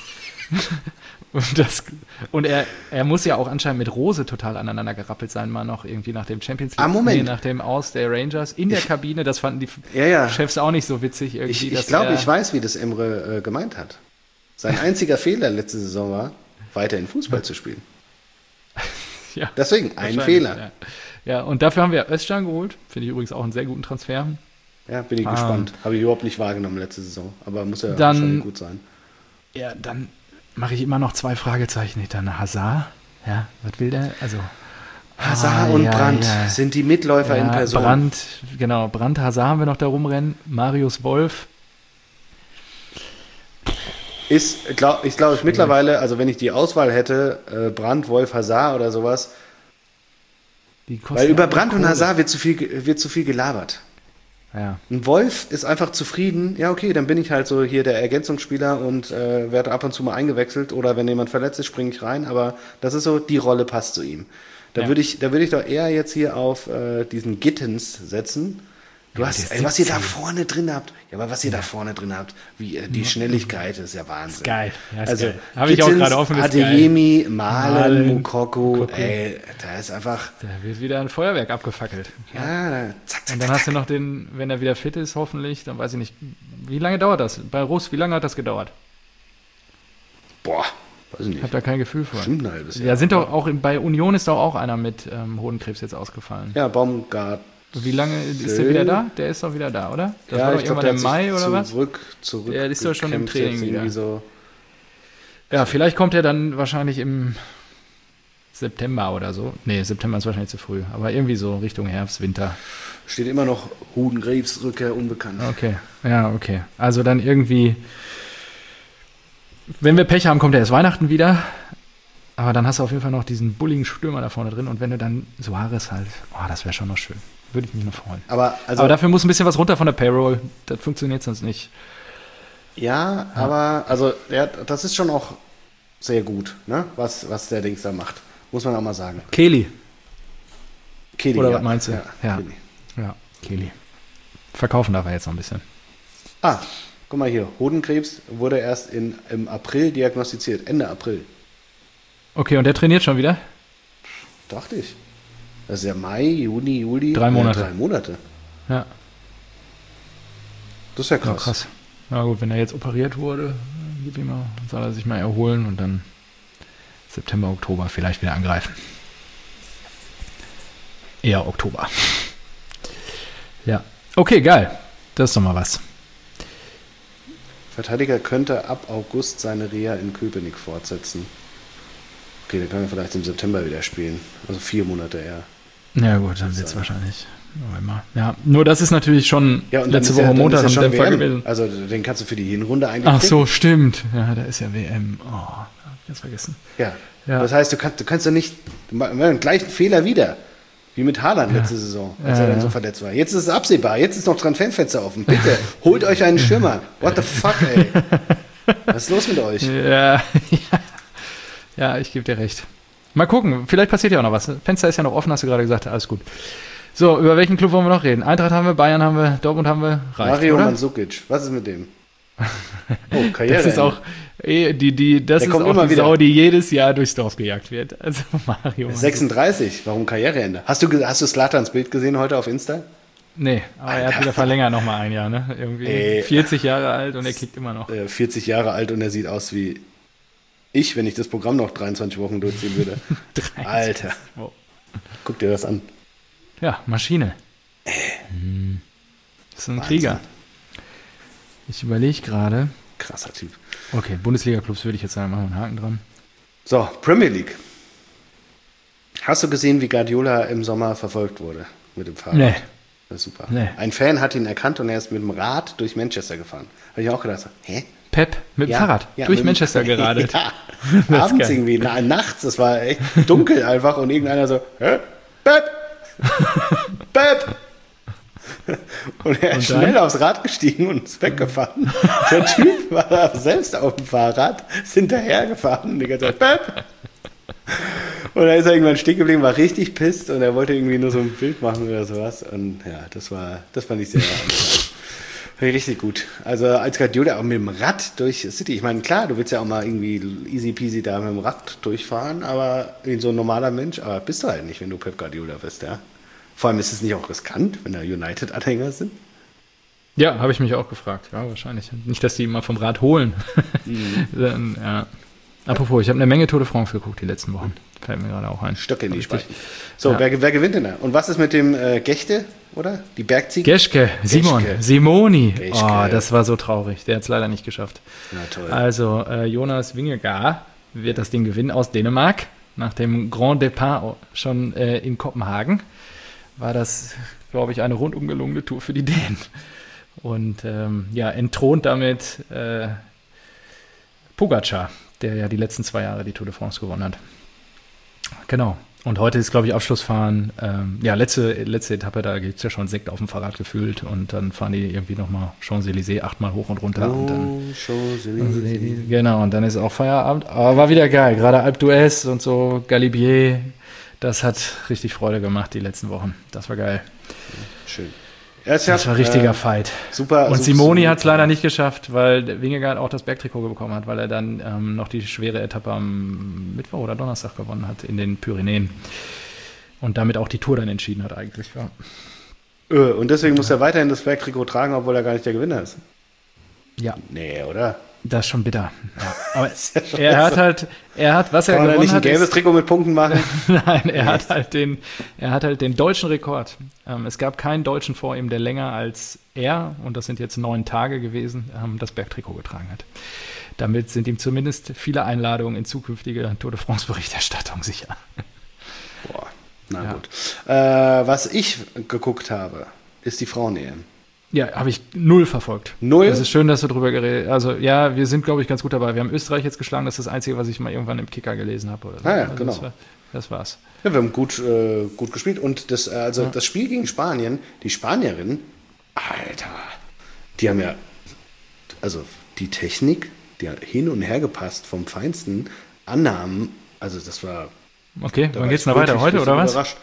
Speaker 1: und er muss ja auch anscheinend mit Rose total aneinander gerappelt sein, mal noch irgendwie nach dem Champions League, nach dem Aus der Rangers in der Kabine. Das fanden die Chefs auch nicht so witzig. Irgendwie,
Speaker 2: ich glaube, ich weiß, wie das Emre gemeint hat. Sein einziger Fehler letzte Saison war, weiterhin Fußball zu spielen.
Speaker 1: Ja,
Speaker 2: deswegen ein Fehler.
Speaker 1: Ja, und dafür haben wir Özcan geholt. Finde ich übrigens auch einen sehr guten Transfer.
Speaker 2: Ja, bin ich gespannt. Habe ich überhaupt nicht wahrgenommen letzte Saison. Aber muss ja schon gut sein.
Speaker 1: Ja, dann mache ich immer noch 2 Fragezeichen hinter Hazard. Ja, was will der? Also
Speaker 2: Hazard und Brandt sind die Mitläufer in Person.
Speaker 1: Brandt, Hazard haben wir noch da rumrennen. Marius Wolf.
Speaker 2: Ich glaube mittlerweile, also wenn ich die Auswahl hätte, Brandt, Wolf, Hazard oder sowas, weil über Brandt und Hazard wird zu viel gelabert.
Speaker 1: Ja.
Speaker 2: Ein Wolf ist einfach zufrieden, ja okay, dann bin ich halt so hier der Ergänzungsspieler und werde ab und zu mal eingewechselt oder wenn jemand verletzt ist, springe ich rein, aber das ist so, die Rolle passt zu ihm. Da würde ich doch eher jetzt hier auf diesen Gittens setzen. Was ihr da vorne drin habt, wie die Schnelligkeit, ist ja Wahnsinn.
Speaker 1: Ist geil. Ja, ist
Speaker 2: also
Speaker 1: geil. Habe ich auch gerade offen.
Speaker 2: Adeyemi, Malen, Mukoko, da ist einfach...
Speaker 1: Da wird wieder ein Feuerwerk abgefackelt.
Speaker 2: Ja, zack.
Speaker 1: Und dann hast du noch den, wenn er wieder fit ist, hoffentlich, dann weiß ich nicht, wie lange dauert das? Bei Russ, wie lange hat das gedauert?
Speaker 2: Boah, weiß ich nicht.
Speaker 1: Ich habe da kein Gefühl für.
Speaker 2: Bestimmt ein halbes Jahr.
Speaker 1: Ja, sind doch auch, bei Union ist doch auch einer mit Hodenkrebs jetzt ausgefallen.
Speaker 2: Ja, Baumgart.
Speaker 1: Wie lange ist der wieder da? Der ist doch wieder da, oder? Das war doch irgendwann im Mai oder was?
Speaker 2: Zurück.
Speaker 1: Der ist doch schon im Training wieder.
Speaker 2: So.
Speaker 1: Ja, vielleicht kommt er dann wahrscheinlich im September oder so. Nee, September ist wahrscheinlich zu früh. Aber irgendwie so Richtung Herbst, Winter.
Speaker 2: Steht immer noch Hodenkrebsrückkehr unbekannt.
Speaker 1: Okay, ja, okay. Also dann irgendwie, wenn wir Pech haben, kommt er erst Weihnachten wieder. Aber dann hast du auf jeden Fall noch diesen bulligen Stürmer da vorne drin. Und wenn du dann Suarez halt, das wäre schon noch schön. Würde ich mich noch freuen.
Speaker 2: Aber
Speaker 1: dafür muss ein bisschen was runter von der Payroll. Das funktioniert sonst nicht.
Speaker 2: Ja, aber das ist schon auch sehr gut, ne? Was der Dings da macht. Muss man auch mal sagen.
Speaker 1: Kelly. Oder
Speaker 2: ja.
Speaker 1: was meinst du?
Speaker 2: Ja,
Speaker 1: Kelly. Verkaufen darf er jetzt noch ein bisschen.
Speaker 2: Guck mal hier. Hodenkrebs wurde erst im April diagnostiziert. Ende April.
Speaker 1: Okay, und der trainiert schon wieder?
Speaker 2: Dachte ich. Das ist ja Mai, Juni, Juli.
Speaker 1: 3 Monate.
Speaker 2: 3 Monate.
Speaker 1: Ja.
Speaker 2: Das ist ja krass.
Speaker 1: Ja, krass. Na gut, wenn er jetzt operiert wurde, soll er sich mal erholen und dann September, Oktober vielleicht wieder angreifen. Eher Oktober. Ja. Okay, geil. Das ist doch mal was.
Speaker 2: Verteidiger könnte ab August seine Reha in Köpenick fortsetzen. Okay, dann kann er vielleicht im September wieder spielen. Also 4 Monate eher.
Speaker 1: Ja gut, dann wird es wahrscheinlich immer. Ja, nur das ist natürlich schon letzte Woche Montag
Speaker 2: am
Speaker 1: Dämpfer
Speaker 2: WM
Speaker 1: gewesen.
Speaker 2: Also den kannst du für die Hinrunde eigentlich
Speaker 1: Ach so, stimmt. Ja, da ist ja WM. Oh, hab ich jetzt vergessen.
Speaker 2: Ja. Das heißt, du kannst doch nicht den gleichen Fehler wieder. Wie mit Haaland letzte Saison, als er dann so verletzt war. Jetzt ist es absehbar. Jetzt ist noch Transferfenster offen. Bitte, holt euch einen Stürmer. What the fuck, ey. Was ist los mit euch?
Speaker 1: Ja, ich gebe dir recht. Mal gucken, vielleicht passiert ja auch noch was. Fenster ist ja noch offen, hast du gerade gesagt. Alles gut. So, über welchen Club wollen wir noch reden? Eintracht haben wir, Bayern haben wir, Dortmund haben wir.
Speaker 2: Mario Mandzukic, was ist mit dem? Oh, Karriere.
Speaker 1: Das ist auch das ist auch die Sau, die jedes Jahr durchs Dorf gejagt wird. Also Mario.
Speaker 2: 36, warum Karriereende? Hast du Zlatans Bild gesehen heute auf Insta?
Speaker 1: Nee, aber er hat wieder verlängert nochmal ein Jahr, ne? Irgendwie 40 Jahre alt und er kickt immer noch.
Speaker 2: 40 Jahre alt und er sieht aus wie ich, wenn ich das Programm noch 23 Wochen durchziehen würde. Alter. Wow. Guck dir das an.
Speaker 1: Ja, Maschine. Das ist ein Wahnsinn. Krieger. Ich überlege gerade.
Speaker 2: Krasser Typ.
Speaker 1: Okay, Bundesliga-Clubs würde ich jetzt sagen, machen wir einen Haken dran.
Speaker 2: So, Premier League. Hast du gesehen, wie Guardiola im Sommer verfolgt wurde mit dem Fahrrad?
Speaker 1: Nee.
Speaker 2: Das ist super.
Speaker 1: Nee.
Speaker 2: Ein Fan hat ihn erkannt und er ist mit dem Rad durch Manchester gefahren. Habe ich auch gedacht, so, hä?
Speaker 1: Pep mit dem Fahrrad durch Manchester geradelt.
Speaker 2: Ja, abends irgendwie, nachts, das war echt dunkel einfach und irgendeiner so, hä? Pep! Pep! Und er ist schnell aufs Rad gestiegen und ist weggefahren. Der Typ war selbst auf dem Fahrrad, ist hinterhergefahren und die ganze Zeit, Pep! Und dann ist er irgendwann stehen geblieben, war richtig pisst und er wollte irgendwie nur so ein Bild machen oder sowas. Und ja, das fand ich sehr interessant. Richtig gut. Also als Guardiola auch mit dem Rad durch City. Ich meine, klar, du willst ja auch mal irgendwie easy peasy da mit dem Rad durchfahren, aber wie so ein normaler Mensch, aber bist du halt nicht, wenn du Pep Guardiola bist, ja. Vor allem ist es nicht auch riskant, wenn da United-Anhänger sind?
Speaker 1: Ja, habe ich mich auch gefragt. Ja, wahrscheinlich. Nicht, dass die ihn mal vom Rad holen. Ja. Apropos, ich habe eine Menge Tour de France geguckt die letzten Wochen. Fällt mir gerade auch ein.
Speaker 2: Stöcke in die Speichen. So, ja. wer gewinnt denn da? Und was ist mit dem Gechte, oder? Die Bergziege?
Speaker 1: Simoni. Geschke. Oh, das war so traurig. Der hat es leider nicht geschafft.
Speaker 2: Na toll.
Speaker 1: Also, Jonas Vingegaard wird das Ding gewinnen aus Dänemark. Nach dem Grand Départ schon in Kopenhagen war das, glaube ich, eine rundum gelungene Tour für die Dänen. Und entthront damit Pogačar, der ja die letzten 2 Jahre die Tour de France gewonnen hat. Genau. Und heute ist, glaube ich, Abschlussfahren. Letzte Etappe, da gibt es ja schon Sekt auf dem Fahrrad gefüllt und dann fahren die irgendwie nochmal Champs-Élysées 8-mal hoch und runter. Und dann, Champs-Élysées. Genau, und dann ist auch Feierabend. Aber war wieder geil. Gerade Alpe d'Huez und so, Galibier, das hat richtig Freude gemacht die letzten Wochen. Das war geil.
Speaker 2: Schön.
Speaker 1: Das war ein richtiger Fight.
Speaker 2: Super.
Speaker 1: Und Simoni hat es leider nicht geschafft, weil Vingegaard auch das Bergtrikot bekommen hat, weil er dann noch die schwere Etappe am Mittwoch oder Donnerstag gewonnen hat in den Pyrenäen. Und damit auch die Tour dann entschieden hat eigentlich. Ja.
Speaker 2: Und deswegen muss er weiterhin das Bergtrikot tragen, obwohl er gar nicht der Gewinner ist.
Speaker 1: Ja.
Speaker 2: Nee, oder?
Speaker 1: Das ist schon bitter. Ja. Aber er hat, was er gewonnen hat. Kann er nicht ein
Speaker 2: gelbes Trikot mit Punkten machen?
Speaker 1: Nein, er hat halt den deutschen Rekord. Es gab keinen Deutschen vor ihm, der länger als er, und das sind jetzt 9 Tage gewesen, das Bergtrikot getragen hat. Damit sind ihm zumindest viele Einladungen in zukünftige Tour de France-Berichterstattung sicher.
Speaker 2: Boah, na gut. Was ich geguckt habe, ist die Frauen-EM.
Speaker 1: Ja, habe ich 0 verfolgt.
Speaker 2: 0?
Speaker 1: Das ist schön, dass du drüber geredet hast. Also ja, wir sind, glaube ich, ganz gut dabei. Wir haben Österreich jetzt geschlagen. Das ist das Einzige, was ich mal irgendwann im Kicker gelesen habe. Oder so.
Speaker 2: Ja, genau.
Speaker 1: Das war's.
Speaker 2: Ja, wir haben gut gespielt. Und das Spiel gegen Spanien, die Spanierinnen, Alter, die haben ja, also die Technik, die hat hin und her gepasst vom Feinsten, Annahmen, also das war...
Speaker 1: Okay, wann geht's noch weiter? Heute oder was?
Speaker 2: Überrascht.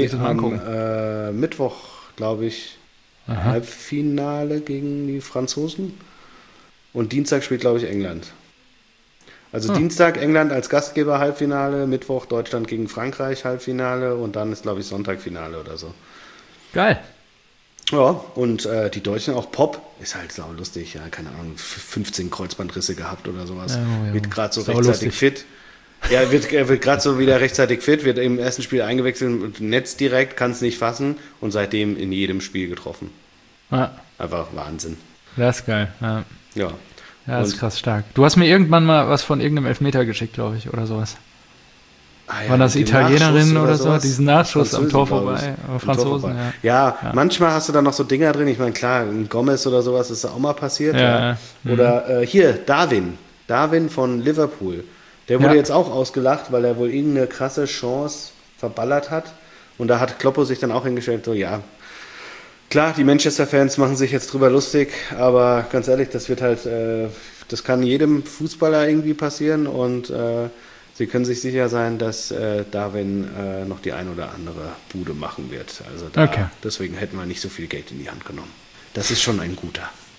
Speaker 2: Mittwoch, glaube ich, Halbfinale gegen die Franzosen. Und Dienstag spielt, glaube ich, England. Also Dienstag England als Gastgeber Halbfinale, Mittwoch Deutschland gegen Frankreich Halbfinale und dann ist, glaube ich, Sonntag Finale oder so.
Speaker 1: Geil.
Speaker 2: Ja, und die Deutschen auch Pop, ist halt sau lustig, ja, keine Ahnung, 15 Kreuzbandrisse gehabt oder sowas. Ja. Wird gerade so rechtzeitig fit. Ja, er wird gerade so wieder rechtzeitig fit, wird im ersten Spiel eingewechselt, Netz direkt, kann es nicht fassen und seitdem in jedem Spiel getroffen. Ja. Einfach Wahnsinn.
Speaker 1: Das ist geil, ja.
Speaker 2: Ja.
Speaker 1: Ja, das ist krass stark. Du hast mir irgendwann mal was von irgendeinem Elfmeter geschickt, glaube ich, oder sowas.
Speaker 2: Ja,
Speaker 1: war das Italienerin oder so? Diesen Nachschuss am Tor vorbei. Franzosen,
Speaker 2: ja. Manchmal hast du da noch so Dinger drin. Ich meine, klar, ein Gomez oder sowas ist auch mal passiert. Ja. Oder hier, Darwin von Liverpool. Der wurde jetzt auch ausgelacht, weil er wohl irgendeine krasse Chance verballert hat. Und da hat Kloppo sich dann auch hingestellt, so ja, klar, die Manchester-Fans machen sich jetzt drüber lustig, aber ganz ehrlich, das wird halt, das kann jedem Fußballer irgendwie passieren und sie können sich sicher sein, dass Darwin noch die ein oder andere Bude machen wird. Also deswegen hätten wir nicht so viel Geld in die Hand genommen. Das ist schon ein guter.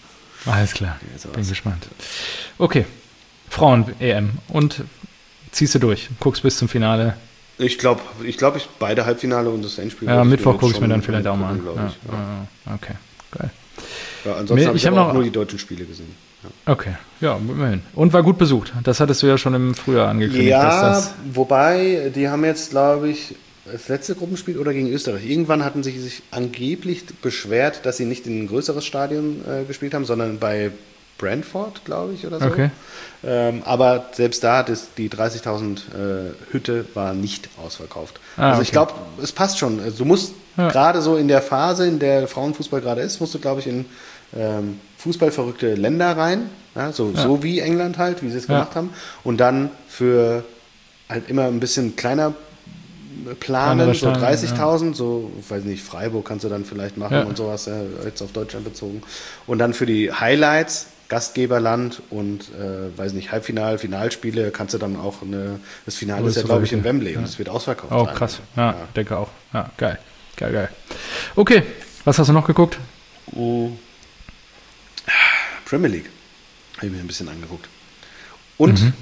Speaker 1: Alles klar, bin gespannt. Okay, Frauen-EM und ziehst du durch, guckst bis zum Finale.
Speaker 2: Ich glaube, beide Halbfinale und das Endspiel.
Speaker 1: Ja, Mittwoch gucke ich mir dann vielleicht auch mal an. Okay, geil.
Speaker 2: Ja, ansonsten habe ich aber auch nur die deutschen Spiele gesehen.
Speaker 1: Ja. Okay, ja, immerhin. Und war gut besucht. Das hattest du ja schon im Frühjahr angekündigt.
Speaker 2: Ja, wobei, die haben jetzt, glaube ich, das letzte Gruppenspiel oder gegen Österreich. Irgendwann hatten sie sich angeblich beschwert, dass sie nicht in ein größeres Stadion gespielt haben, sondern bei Brentford, glaube ich, oder so. Okay. Aber selbst da, die 30.000 Hütte war nicht ausverkauft. Also ich glaube, es passt schon. Also du musst gerade so in der Phase, in der Frauenfußball gerade ist, musst du, glaube ich, in fußballverrückte Länder rein. Ja, so wie England halt, wie sie es gemacht haben. Und dann für halt immer ein bisschen kleiner planen, so 30.000, so, weiß nicht, Freiburg kannst du dann vielleicht machen und sowas, jetzt auf Deutschland bezogen. Und dann für die Highlights, Gastgeberland und, weiß nicht, Finalspiele kannst du dann auch das Finale ist ja, glaube ich, in Wembley und es wird ausverkauft.
Speaker 1: Oh, krass. Ja, denke auch. Ja, geil. Okay, was hast du noch geguckt?
Speaker 2: Premier League. Habe ich mir ein bisschen angeguckt. Und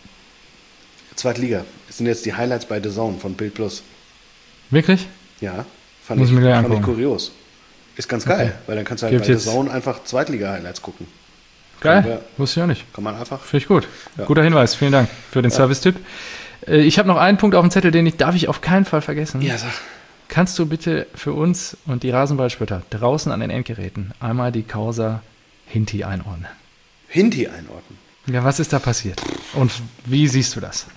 Speaker 2: Zweitliga. Das sind jetzt die Highlights bei The Zone von Bild Plus.
Speaker 1: Wirklich?
Speaker 2: Ja, fand ich kurios. Ist ganz geil, weil dann kannst du halt bei The Zone einfach Zweitliga-Highlights gucken.
Speaker 1: Geil, wusste ich auch nicht.
Speaker 2: Kann man einfach.
Speaker 1: Finde ich gut. Ja. Guter Hinweis, vielen Dank für den Service-Tipp. Ich habe noch einen Punkt auf dem Zettel, darf ich auf keinen Fall vergessen.
Speaker 2: Ja, sag.
Speaker 1: Kannst du bitte für uns und die Rasenballspötter draußen an den Endgeräten einmal die Causa Hinti einordnen?
Speaker 2: Hinti einordnen?
Speaker 1: Ja, was ist da passiert? Und wie siehst du das?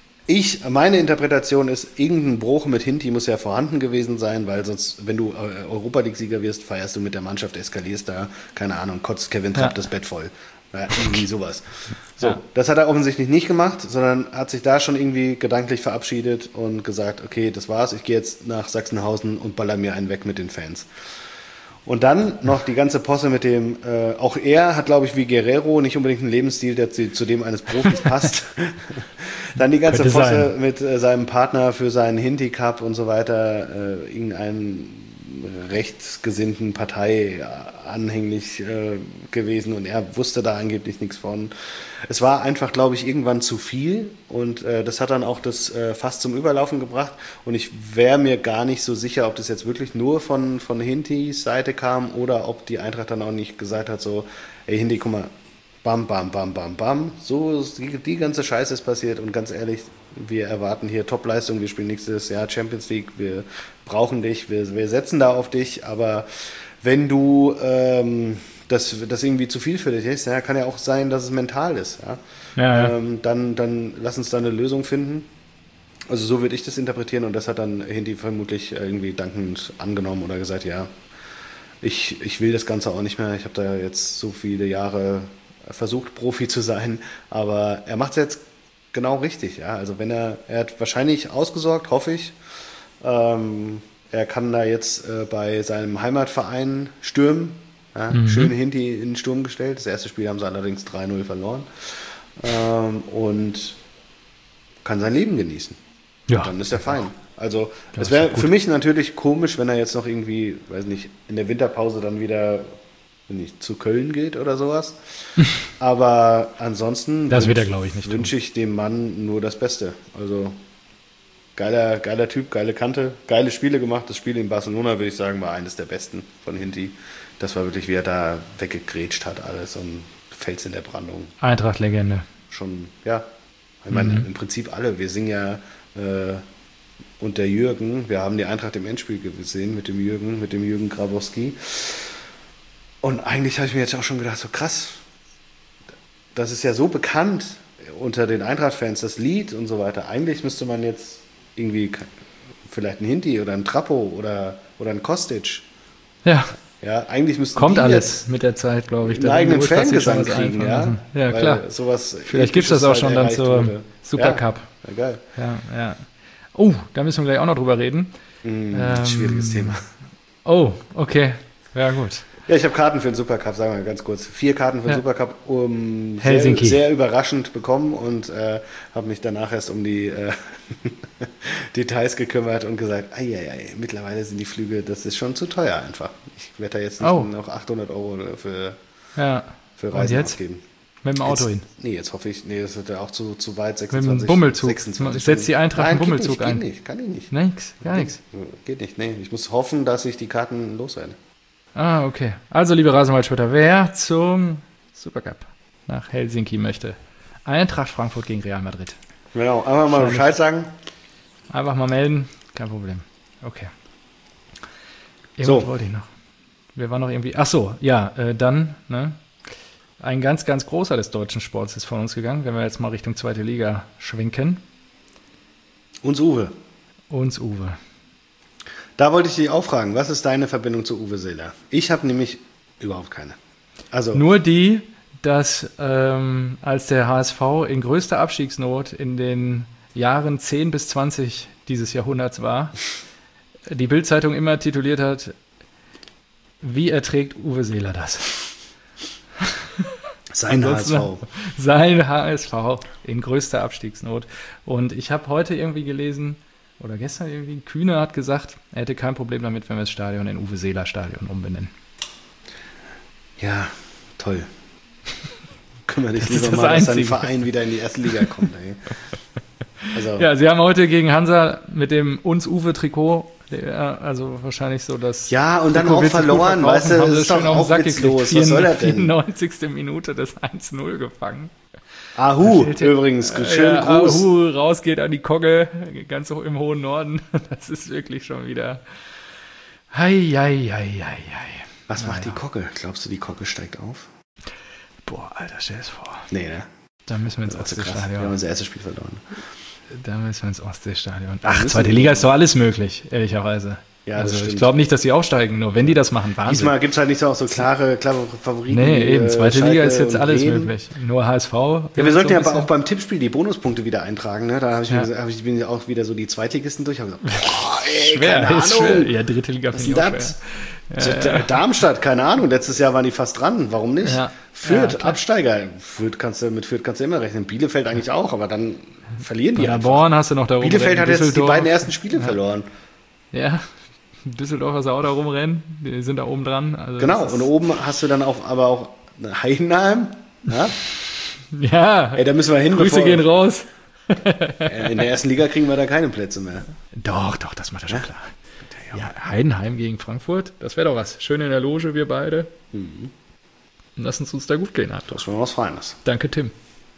Speaker 2: Meine Interpretation ist, irgendein Bruch mit Hinti muss ja vorhanden gewesen sein, weil sonst, wenn du Europa League-Sieger wirst, feierst du mit der Mannschaft, eskalierst da, keine Ahnung, kotzt Kevin Trapp das Bett voll. Ja, irgendwie sowas. So, das hat er offensichtlich nicht gemacht, sondern hat sich da schon irgendwie gedanklich verabschiedet und gesagt, okay, das war's, ich gehe jetzt nach Sachsenhausen und baller mir einen weg mit den Fans. Und dann noch die ganze Posse mit dem, auch er hat, glaube ich, wie Guerrero nicht unbedingt einen Lebensstil, der zu dem eines Profis passt. Dann die ganze Posse mit seinem Partner für seinen Hinti-Cup und so weiter, irgendeinen rechtsgesinnten Partei anhänglich gewesen und er wusste da angeblich nichts von. Es war einfach, glaube ich, irgendwann zu viel und das hat dann auch das Fass zum Überlaufen gebracht und ich wäre mir gar nicht so sicher, ob das jetzt wirklich nur von Hintis Seite kam oder ob die Eintracht dann auch nicht gesagt hat, so, ey Hinti, guck mal, bam, bam, bam, bam, bam, so die ganze Scheiße ist passiert und ganz ehrlich, wir erwarten hier Top-Leistung, wir spielen nächstes Jahr Champions League, wir brauchen dich, wir setzen da auf dich, aber wenn du das irgendwie zu viel für dich ist, ja, kann ja auch sein, dass es mental ist. Ja? Dann lass uns da eine Lösung finden. Also so würde ich das interpretieren und das hat dann Hinti vermutlich irgendwie dankend angenommen oder gesagt, ja, ich will das Ganze auch nicht mehr, ich habe da jetzt so viele Jahre versucht, Profi zu sein, aber er macht es jetzt genau richtig. Ja? Also wenn er hat wahrscheinlich ausgesorgt, hoffe ich, er kann da jetzt bei seinem Heimatverein stürmen. Ja? Schön Hinti in den Sturm gestellt. Das erste Spiel haben sie allerdings 3-0 verloren. Und kann sein Leben genießen. Ja. Und dann ist er fein. Also es wäre für mich natürlich komisch, wenn er jetzt noch irgendwie, weiß nicht, in der Winterpause dann wieder zu Köln geht oder sowas. Aber ansonsten wünsche ich dem Mann nur das Beste. Also geiler Typ, geile Kante, geile Spiele gemacht. Das Spiel in Barcelona, würde ich sagen, war eines der besten von Hinti. Das war wirklich, wie er da weggegrätscht hat alles und Fels in der Brandung.
Speaker 1: Eintracht-Legende.
Speaker 2: Schon, ja. Ich meine, im Prinzip alle. Wir singen ja und der Jürgen, wir haben die Eintracht im Endspiel gesehen mit dem Jürgen Grabowski. Und eigentlich habe ich mir jetzt auch schon gedacht, so krass, das ist ja so bekannt unter den Eintracht-Fans, das Lied und so weiter. Eigentlich müsste man jetzt irgendwie vielleicht einen Hinti oder einen Trappo oder einen Kostic.
Speaker 1: Ja.
Speaker 2: Ja, eigentlich müssten
Speaker 1: kommt alles mit der Zeit, glaube ich.
Speaker 2: Einen eigenen Fangesang kriegen, ja.
Speaker 1: Ja, klar.
Speaker 2: Vielleicht
Speaker 1: gibt es das auch schon dann zur Supercup.
Speaker 2: Ja, geil.
Speaker 1: Ja. Oh, da müssen wir gleich auch noch drüber reden.
Speaker 2: Schwieriges Thema.
Speaker 1: Oh, okay. Ja, gut.
Speaker 2: Ja, ich habe Karten für den Supercup, sagen wir mal ganz kurz. 4 Karten für den Supercup
Speaker 1: Helsinki.
Speaker 2: Sehr überraschend bekommen und habe mich danach erst um die Details gekümmert und gesagt, mittlerweile sind die Flüge, das ist schon zu teuer einfach. Ich werde da jetzt nicht noch 800 € für
Speaker 1: Ja.
Speaker 2: Für
Speaker 1: Und
Speaker 2: Reisen
Speaker 1: jetzt?
Speaker 2: ausgeben.
Speaker 1: Mit dem Auto hin.
Speaker 2: Nee, jetzt hoffe ich, das wird ja auch zu weit,
Speaker 1: Mit dem Bummelzug.
Speaker 2: 26
Speaker 1: Setzt die Eintracht einen Bummelzug ein.
Speaker 2: Geht nicht, kann ich nicht.
Speaker 1: Nix, gar nichts.
Speaker 2: Geht nicht, nee. Ich muss hoffen, dass ich die Karten loswerde.
Speaker 1: Ah, okay. Also, liebe Rasenwaldschwitter, wer zum Supercup nach Helsinki möchte, Eintracht Frankfurt gegen Real Madrid.
Speaker 2: Genau, einfach mal Bescheid sagen.
Speaker 1: Einfach mal melden, kein Problem. Okay.
Speaker 2: So.
Speaker 1: Wollte ich noch. Wir waren noch irgendwie. Ach so, ja, dann, ne? Ein ganz, ganz großer des deutschen Sports ist von uns gegangen, wenn wir jetzt mal Richtung zweite Liga schwenken.
Speaker 2: Uns Uwe. Da wollte ich dich auch fragen, was ist deine Verbindung zu Uwe Seeler? Ich habe nämlich überhaupt keine. Also
Speaker 1: nur die, dass als der HSV in größter Abstiegsnot in den Jahren 10 bis 20 dieses Jahrhunderts war, die Bild-Zeitung immer tituliert hat, wie erträgt Uwe Seeler das?
Speaker 2: Sein HSV.
Speaker 1: Sein HSV in größter Abstiegsnot. Und ich habe heute irgendwie gelesen, oder gestern irgendwie, Kühne hat gesagt, er hätte kein Problem damit, wenn wir das Stadion in Uwe Seeler Stadion umbenennen.
Speaker 2: Ja, toll. Kümmere dich
Speaker 1: Das
Speaker 2: lieber
Speaker 1: ist das
Speaker 2: mal, dass dein
Speaker 1: Einzige.
Speaker 2: Verein wieder in die erste Liga kommt. Ey. Also,
Speaker 1: Ja, sie haben heute gegen Hansa mit dem Uns-Uwe-Trikot, also wahrscheinlich so das...
Speaker 2: ja, und dann
Speaker 1: Trikot
Speaker 2: auch
Speaker 1: willst du gut
Speaker 2: verloren,
Speaker 1: verkaufen,
Speaker 2: weißt du,
Speaker 1: haben
Speaker 2: das
Speaker 1: sie
Speaker 2: ist
Speaker 1: schön
Speaker 2: doch
Speaker 1: auf den
Speaker 2: auch
Speaker 1: Sack
Speaker 2: witzlos.
Speaker 1: gekriegt.
Speaker 2: Was soll er denn?
Speaker 1: 94. Minute das 1-0 gefangen.
Speaker 2: Ahu,
Speaker 1: Da fehlt
Speaker 2: übrigens, schönen Gruß.
Speaker 1: Ahu rausgeht an die Kogge, ganz hoch im hohen Norden. Das ist wirklich schon wieder... Hei.
Speaker 2: Was macht die Kogge? Glaubst du, die Kogge steigt auf?
Speaker 1: Boah, Alter, stell es vor.
Speaker 2: Nee, ne?
Speaker 1: Da müssen wir ins
Speaker 2: Das ist krass. Wir haben
Speaker 1: Ostseestadion.
Speaker 2: unser erstes Spiel verloren.
Speaker 1: Da müssen wir ins Ostseestadion.
Speaker 2: Da
Speaker 1: Ach,
Speaker 2: müssen
Speaker 1: zweite
Speaker 2: wir.
Speaker 1: Liga ist doch alles möglich, ehrlicherweise.
Speaker 2: Ja, das
Speaker 1: also
Speaker 2: stimmt.
Speaker 1: ich glaube nicht, dass die aufsteigen, nur wenn die das machen, Wahnsinn.
Speaker 2: Diesmal gibt es halt nicht so auch so klare Favoriten.
Speaker 1: Nee, eben, zweite
Speaker 2: Schalke
Speaker 1: Liga ist jetzt
Speaker 2: und
Speaker 1: alles
Speaker 2: Bremen.
Speaker 1: möglich. Nur HSV.
Speaker 2: Ja, wir sollten
Speaker 1: so
Speaker 2: ja
Speaker 1: ein
Speaker 2: aber auch
Speaker 1: bisschen-
Speaker 2: beim Tippspiel die Bonuspunkte wieder eintragen. Ne? Da
Speaker 1: Ja.
Speaker 2: bin ich auch wieder so die Zweitligisten durch. Hab gesagt, boah, ey,
Speaker 1: schwer,
Speaker 2: keine
Speaker 1: ist
Speaker 2: Ahnung.
Speaker 1: schwer. Ja, dritte Liga
Speaker 2: Was
Speaker 1: finde
Speaker 2: ist
Speaker 1: ich
Speaker 2: denn
Speaker 1: auch
Speaker 2: das?
Speaker 1: schwer.
Speaker 2: Darmstadt, keine Ahnung. Letztes Jahr waren die fast dran. Warum nicht?
Speaker 1: Ja.
Speaker 2: Fürth,
Speaker 1: Ja, klar.
Speaker 2: Absteiger. Mit Fürth kannst du immer rechnen. Bielefeld eigentlich auch, aber dann verlieren die einfach.
Speaker 1: Paderborn hast du noch da rumrennen.
Speaker 2: Bielefeld hat jetzt die
Speaker 1: Düsseldorf.
Speaker 2: beiden ersten Spiele verloren.
Speaker 1: Ja, Düsseldorf hast du auch da rumrennen. Die sind da oben dran. Also
Speaker 2: Genau.
Speaker 1: das
Speaker 2: Und
Speaker 1: ist-
Speaker 2: oben hast du dann aber auch Heidenheim. Ja?
Speaker 1: Ja,
Speaker 2: Ey, da müssen wir hin.
Speaker 1: Grüße gehen raus.
Speaker 2: In der ersten Liga kriegen wir da keine Plätze mehr.
Speaker 1: Doch, das macht er schon klar. Ja, Heidenheim gegen Frankfurt, das wäre doch was. Schön in der Loge, wir beide. Lass uns da gut gehen. Arthur.
Speaker 2: Das ist schon was Feines.
Speaker 1: Danke, Tim.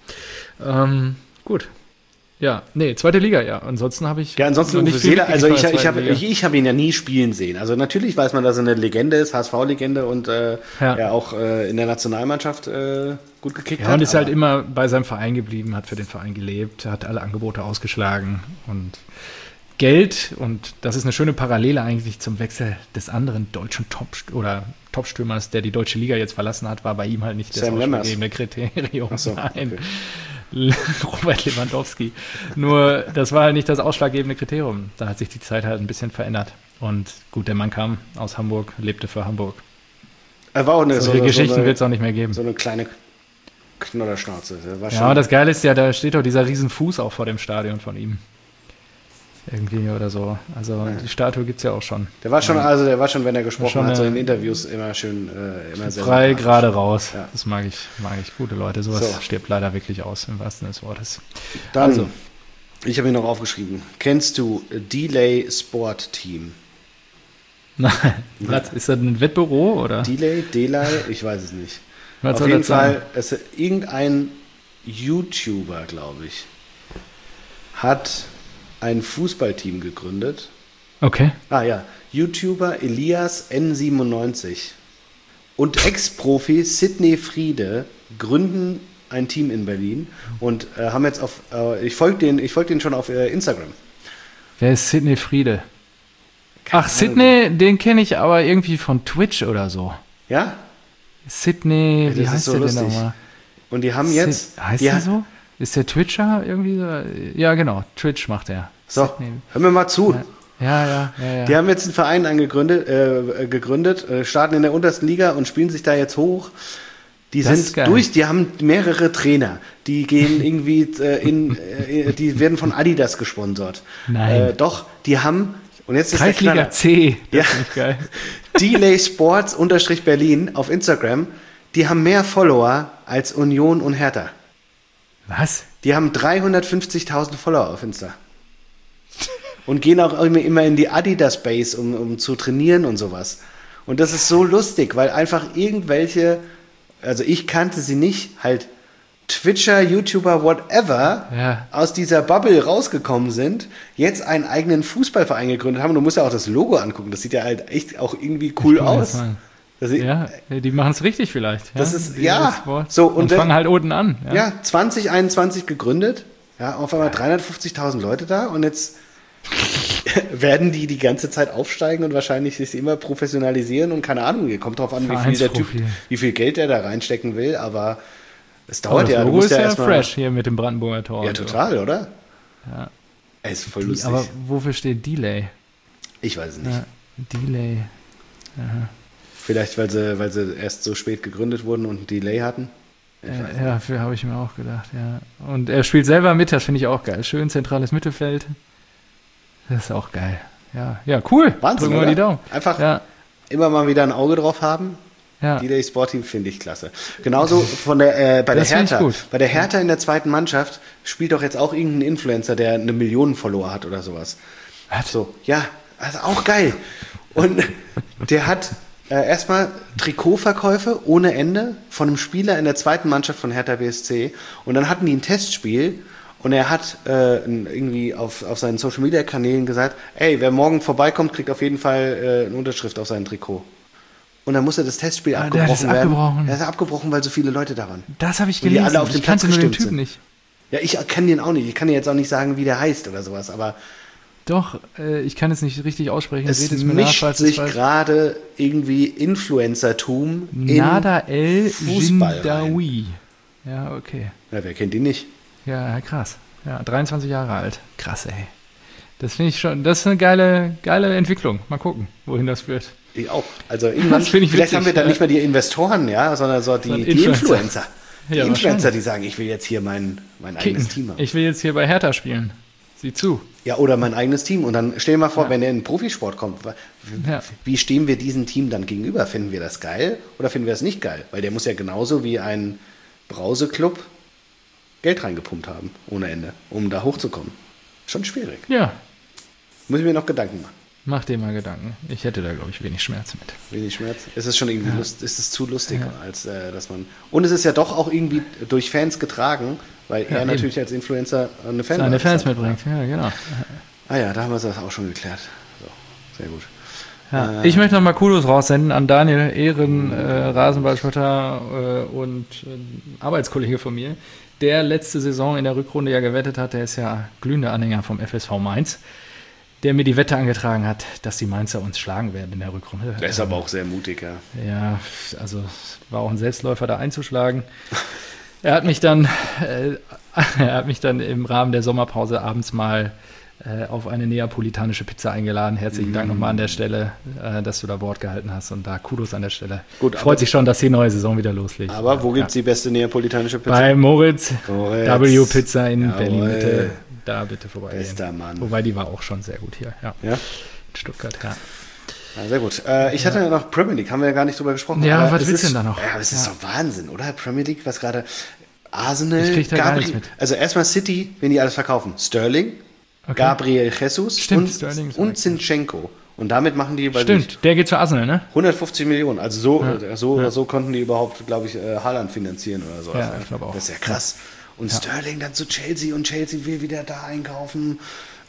Speaker 1: Gut. Ja, nee, zweite Liga, ja. Ansonsten habe ich
Speaker 2: Ja, ansonsten
Speaker 1: noch
Speaker 2: Uwe
Speaker 1: nicht viel
Speaker 2: Seeler, also
Speaker 1: mitgekriegt
Speaker 2: ich
Speaker 1: von der zweiten Liga.
Speaker 2: hab ihn ja nie spielen sehen. Also natürlich weiß man, dass er eine Legende ist, HSV-Legende und
Speaker 1: Ja.
Speaker 2: auch in der Nationalmannschaft gut gekickt
Speaker 1: Ja,
Speaker 2: hat.
Speaker 1: und ist halt
Speaker 2: aber-
Speaker 1: immer bei seinem Verein geblieben, hat für den Verein gelebt, hat alle Angebote ausgeschlagen und Geld, und das ist eine schöne Parallele eigentlich zum Wechsel des anderen deutschen Topstürmers, der die deutsche Liga jetzt verlassen hat, war bei ihm halt nicht das
Speaker 2: Sam Lemmers.
Speaker 1: ausschlaggebende Kriterium.
Speaker 2: Ach so,
Speaker 1: Nein,
Speaker 2: okay.
Speaker 1: Robert Lewandowski. Nur, das war halt nicht das ausschlaggebende Kriterium. Da hat sich die Zeit halt ein bisschen verändert. Und gut, der Mann kam aus Hamburg, lebte für Hamburg.
Speaker 2: Er war auch eine,
Speaker 1: Solche Geschichten wird es auch nicht mehr geben.
Speaker 2: so eine kleine Knollerschnauze. Der war
Speaker 1: Ja,
Speaker 2: schon,
Speaker 1: aber das Geile ist ja, da steht doch dieser riesen Fuß auch vor dem Stadion von ihm. Irgendwie oder so. Also die Statue gibt es ja auch schon.
Speaker 2: der war schon, wenn er gesprochen
Speaker 1: Schon
Speaker 2: hat, so in
Speaker 1: eine-
Speaker 2: Interviews immer schön, immer sehr
Speaker 1: Frei
Speaker 2: sympathisch.
Speaker 1: gerade raus.
Speaker 2: Ja.
Speaker 1: Das mag ich. Gute Leute. Sowas
Speaker 2: So.
Speaker 1: stirbt leider wirklich aus, im wahrsten Sinne des Wortes.
Speaker 2: Dann,
Speaker 1: Also.
Speaker 2: ich habe ihn noch aufgeschrieben. Kennst du Delay Sport Team?
Speaker 1: Nein. Was, ist das ein Wettbüro oder?
Speaker 2: Delay, ich weiß es nicht.
Speaker 1: Was
Speaker 2: Auf
Speaker 1: soll
Speaker 2: jeden
Speaker 1: das sein?
Speaker 2: Fall, es ist irgendein YouTuber, glaube ich, hat ein Fußballteam gegründet.
Speaker 1: Okay.
Speaker 2: Ah ja, YouTuber Elias N97 und Ex-Profi Sidney Friede gründen ein Team in Berlin und haben jetzt ich folge denen schon auf Instagram.
Speaker 1: Wer ist Sidney Friede?
Speaker 2: Keine
Speaker 1: Ach,
Speaker 2: Ahnung.
Speaker 1: Sidney, den kenne ich aber irgendwie von Twitch oder so.
Speaker 2: Ja?
Speaker 1: Sidney,
Speaker 2: Das
Speaker 1: wie
Speaker 2: ist
Speaker 1: heißt
Speaker 2: so
Speaker 1: der denn
Speaker 2: lustig.
Speaker 1: nochmal?
Speaker 2: Und die haben jetzt...
Speaker 1: Heißt
Speaker 2: die
Speaker 1: der
Speaker 2: ha-
Speaker 1: so? Ist der Twitcher irgendwie so? Ja, genau. Twitch macht er.
Speaker 2: So,
Speaker 1: Sidney.
Speaker 2: hör mir mal zu.
Speaker 1: Ja.
Speaker 2: Die haben jetzt einen Verein gegründet, starten in der untersten Liga und spielen sich da jetzt hoch. Die
Speaker 1: Das ist
Speaker 2: sind
Speaker 1: geil.
Speaker 2: durch, die haben mehrere Trainer. Die gehen irgendwie die werden von Adidas gesponsert.
Speaker 1: Nein.
Speaker 2: Doch, die haben, und jetzt ist der
Speaker 1: Kreisliga
Speaker 2: Knaller.
Speaker 1: C. Das
Speaker 2: Ja.
Speaker 1: finde ich geil.
Speaker 2: Delay Sports _Berlin auf Instagram. die haben mehr Follower als Union und Hertha.
Speaker 1: Was?
Speaker 2: Die haben 350.000 Follower auf Insta. Und gehen auch immer in die Adidas Base, um zu trainieren und sowas. Und das ist so lustig, weil einfach irgendwelche, also ich kannte sie nicht, halt Twitcher, YouTuber, whatever, aus dieser Bubble rausgekommen sind, jetzt einen eigenen Fußballverein gegründet haben. Und du musst ja auch das Logo angucken. Das sieht ja halt echt auch irgendwie cool aus.
Speaker 1: Die machen es richtig vielleicht.
Speaker 2: Das ist,
Speaker 1: so, und fangen halt unten an.
Speaker 2: Ja, 2021 gegründet. Ja, auf einmal 350.000 Leute da und jetzt werden die ganze Zeit aufsteigen und wahrscheinlich sich immer professionalisieren und keine Ahnung, kommt drauf an, wie viel Geld der da reinstecken will, aber es dauert
Speaker 1: das
Speaker 2: ja.
Speaker 1: Logo ist ja fresh hier mit dem Brandenburger Tor.
Speaker 2: Ja, total, oder?
Speaker 1: Ja.
Speaker 2: Ey, ist voll lustig.
Speaker 1: Aber wofür steht Delay?
Speaker 2: Ich weiß es nicht.
Speaker 1: Ja, Delay. Aha.
Speaker 2: Vielleicht, weil sie erst so spät gegründet wurden und ein Delay hatten?
Speaker 1: Ja, dafür habe ich mir auch gedacht, ja. Und er spielt selber mit, das finde ich auch geil. Schön zentrales Mittelfeld. Das ist auch geil. Ja, cool.
Speaker 2: Wahnsinn,
Speaker 1: drücken wir die Daumen.
Speaker 2: Einfach immer mal wieder ein Auge drauf haben.
Speaker 1: Ja.
Speaker 2: Delay Sporting finde ich klasse. Genauso bei der Hertha. Bei der Hertha in der zweiten Mannschaft spielt doch jetzt auch irgendein Influencer, der 1 Million Follower hat oder sowas.
Speaker 1: Was?
Speaker 2: So, ja, also auch geil. Und der hat erstmal Trikotverkäufe ohne Ende von einem Spieler in der zweiten Mannschaft von Hertha BSC. Und dann hatten die ein Testspiel und er hat irgendwie auf seinen Social-Media-Kanälen gesagt, ey, wer morgen vorbeikommt, kriegt auf jeden Fall eine Unterschrift auf sein Trikot. Und dann musste das Testspiel abgebrochen werden. Er ist abgebrochen, weil so viele Leute da waren.
Speaker 1: Das habe ich gelesen.
Speaker 2: Die alle auf den Platz
Speaker 1: nur den
Speaker 2: gestimmt
Speaker 1: Typen
Speaker 2: sind.
Speaker 1: nicht.
Speaker 2: Ja, ich kann den auch nicht. Ich kann dir jetzt auch nicht sagen, wie der heißt oder sowas, aber
Speaker 1: doch, ich kann es nicht richtig aussprechen.
Speaker 2: Es mischt sich gerade irgendwie Influencertum
Speaker 1: Nada
Speaker 2: in Fußball
Speaker 1: Jindawi. Ja, okay.
Speaker 2: Ja, wer kennt ihn nicht?
Speaker 1: Ja, krass. Ja, 23 Jahre alt. Krass, ey. Das finde ich schon, das ist eine geile Entwicklung. Mal gucken, wohin das führt.
Speaker 2: Ich auch. Also irgendwann, vielleicht haben wir dann nicht mehr die Investoren, sondern so die Influencer. Die Influencer, die sagen, ich will jetzt hier mein eigenes Team haben.
Speaker 1: Ich will jetzt hier bei Hertha spielen. Sieh zu.
Speaker 2: Ja, oder mein eigenes Team. Und dann stell dir mal vor, wenn er in den Profisport kommt, wie stehen wir diesem Team dann gegenüber? Finden wir das geil oder finden wir das nicht geil? Weil der muss ja genauso wie ein Brauseclub Geld reingepumpt haben, ohne Ende, um da hochzukommen. Schon schwierig.
Speaker 1: Ja.
Speaker 2: Muss ich mir noch Gedanken machen.
Speaker 1: Mach dir mal Gedanken. Ich hätte da, glaube ich, wenig Schmerz mit.
Speaker 2: Wenig Schmerz? Es ist schon irgendwie ist es zu lustig, als dass man. Und es ist ja doch auch irgendwie durch Fans getragen, weil er natürlich als Influencer
Speaker 1: seine Fans mitbringt. Ja, genau.
Speaker 2: Ah ja, da haben wir das auch schon geklärt. So, sehr gut.
Speaker 1: Ja, ich möchte nochmal Kudos raussenden an Daniel Ehren, Rasenballspotter und Arbeitskollege von mir, der letzte Saison in der Rückrunde ja gewettet hat. Der ist ja glühender Anhänger vom FSV Mainz, der mir die Wette angetragen hat, dass die Mainzer uns schlagen werden in der Rückrunde.
Speaker 2: Der ist aber auch sehr mutig, ja.
Speaker 1: Ja, also war auch ein Selbstläufer, da einzuschlagen. Er hat mich dann im Rahmen der Sommerpause abends mal auf eine neapolitanische Pizza eingeladen. Herzlichen Dank nochmal an der Stelle, dass du da Wort gehalten hast und da Kudos an der Stelle. Gut, freut sich schon, dass die neue Saison wieder loslegt.
Speaker 2: Aber wo gibt es die beste neapolitanische Pizza?
Speaker 1: Bei Moritz. W Pizza in Berlin-Mitte. Da bitte vorbeigehen.
Speaker 2: Bester Mann.
Speaker 1: Wobei die war auch schon sehr gut hier. Ja? In Stuttgart, ja.
Speaker 2: Ja, sehr gut. Ich hatte ja noch Premier League, haben wir ja gar nicht drüber gesprochen.
Speaker 1: Ja, was willst du denn da noch?
Speaker 2: Ja, aber es ist doch Wahnsinn, oder? Premier League, was gerade Arsenal,
Speaker 1: ich krieg da gar nichts mit.
Speaker 2: Also erstmal City, wenn die alles verkaufen. Sterling, Gabriel Jesus und Zinchenko. Und damit machen die...
Speaker 1: Der geht zu Arsenal, ne?
Speaker 2: 150 Millionen. Also so konnten die überhaupt, glaube ich, Haaland finanzieren oder so.
Speaker 1: Ja, ich glaube auch.
Speaker 2: Das ist ja krass. Und Sterling dann zu Chelsea und Chelsea will wieder da einkaufen.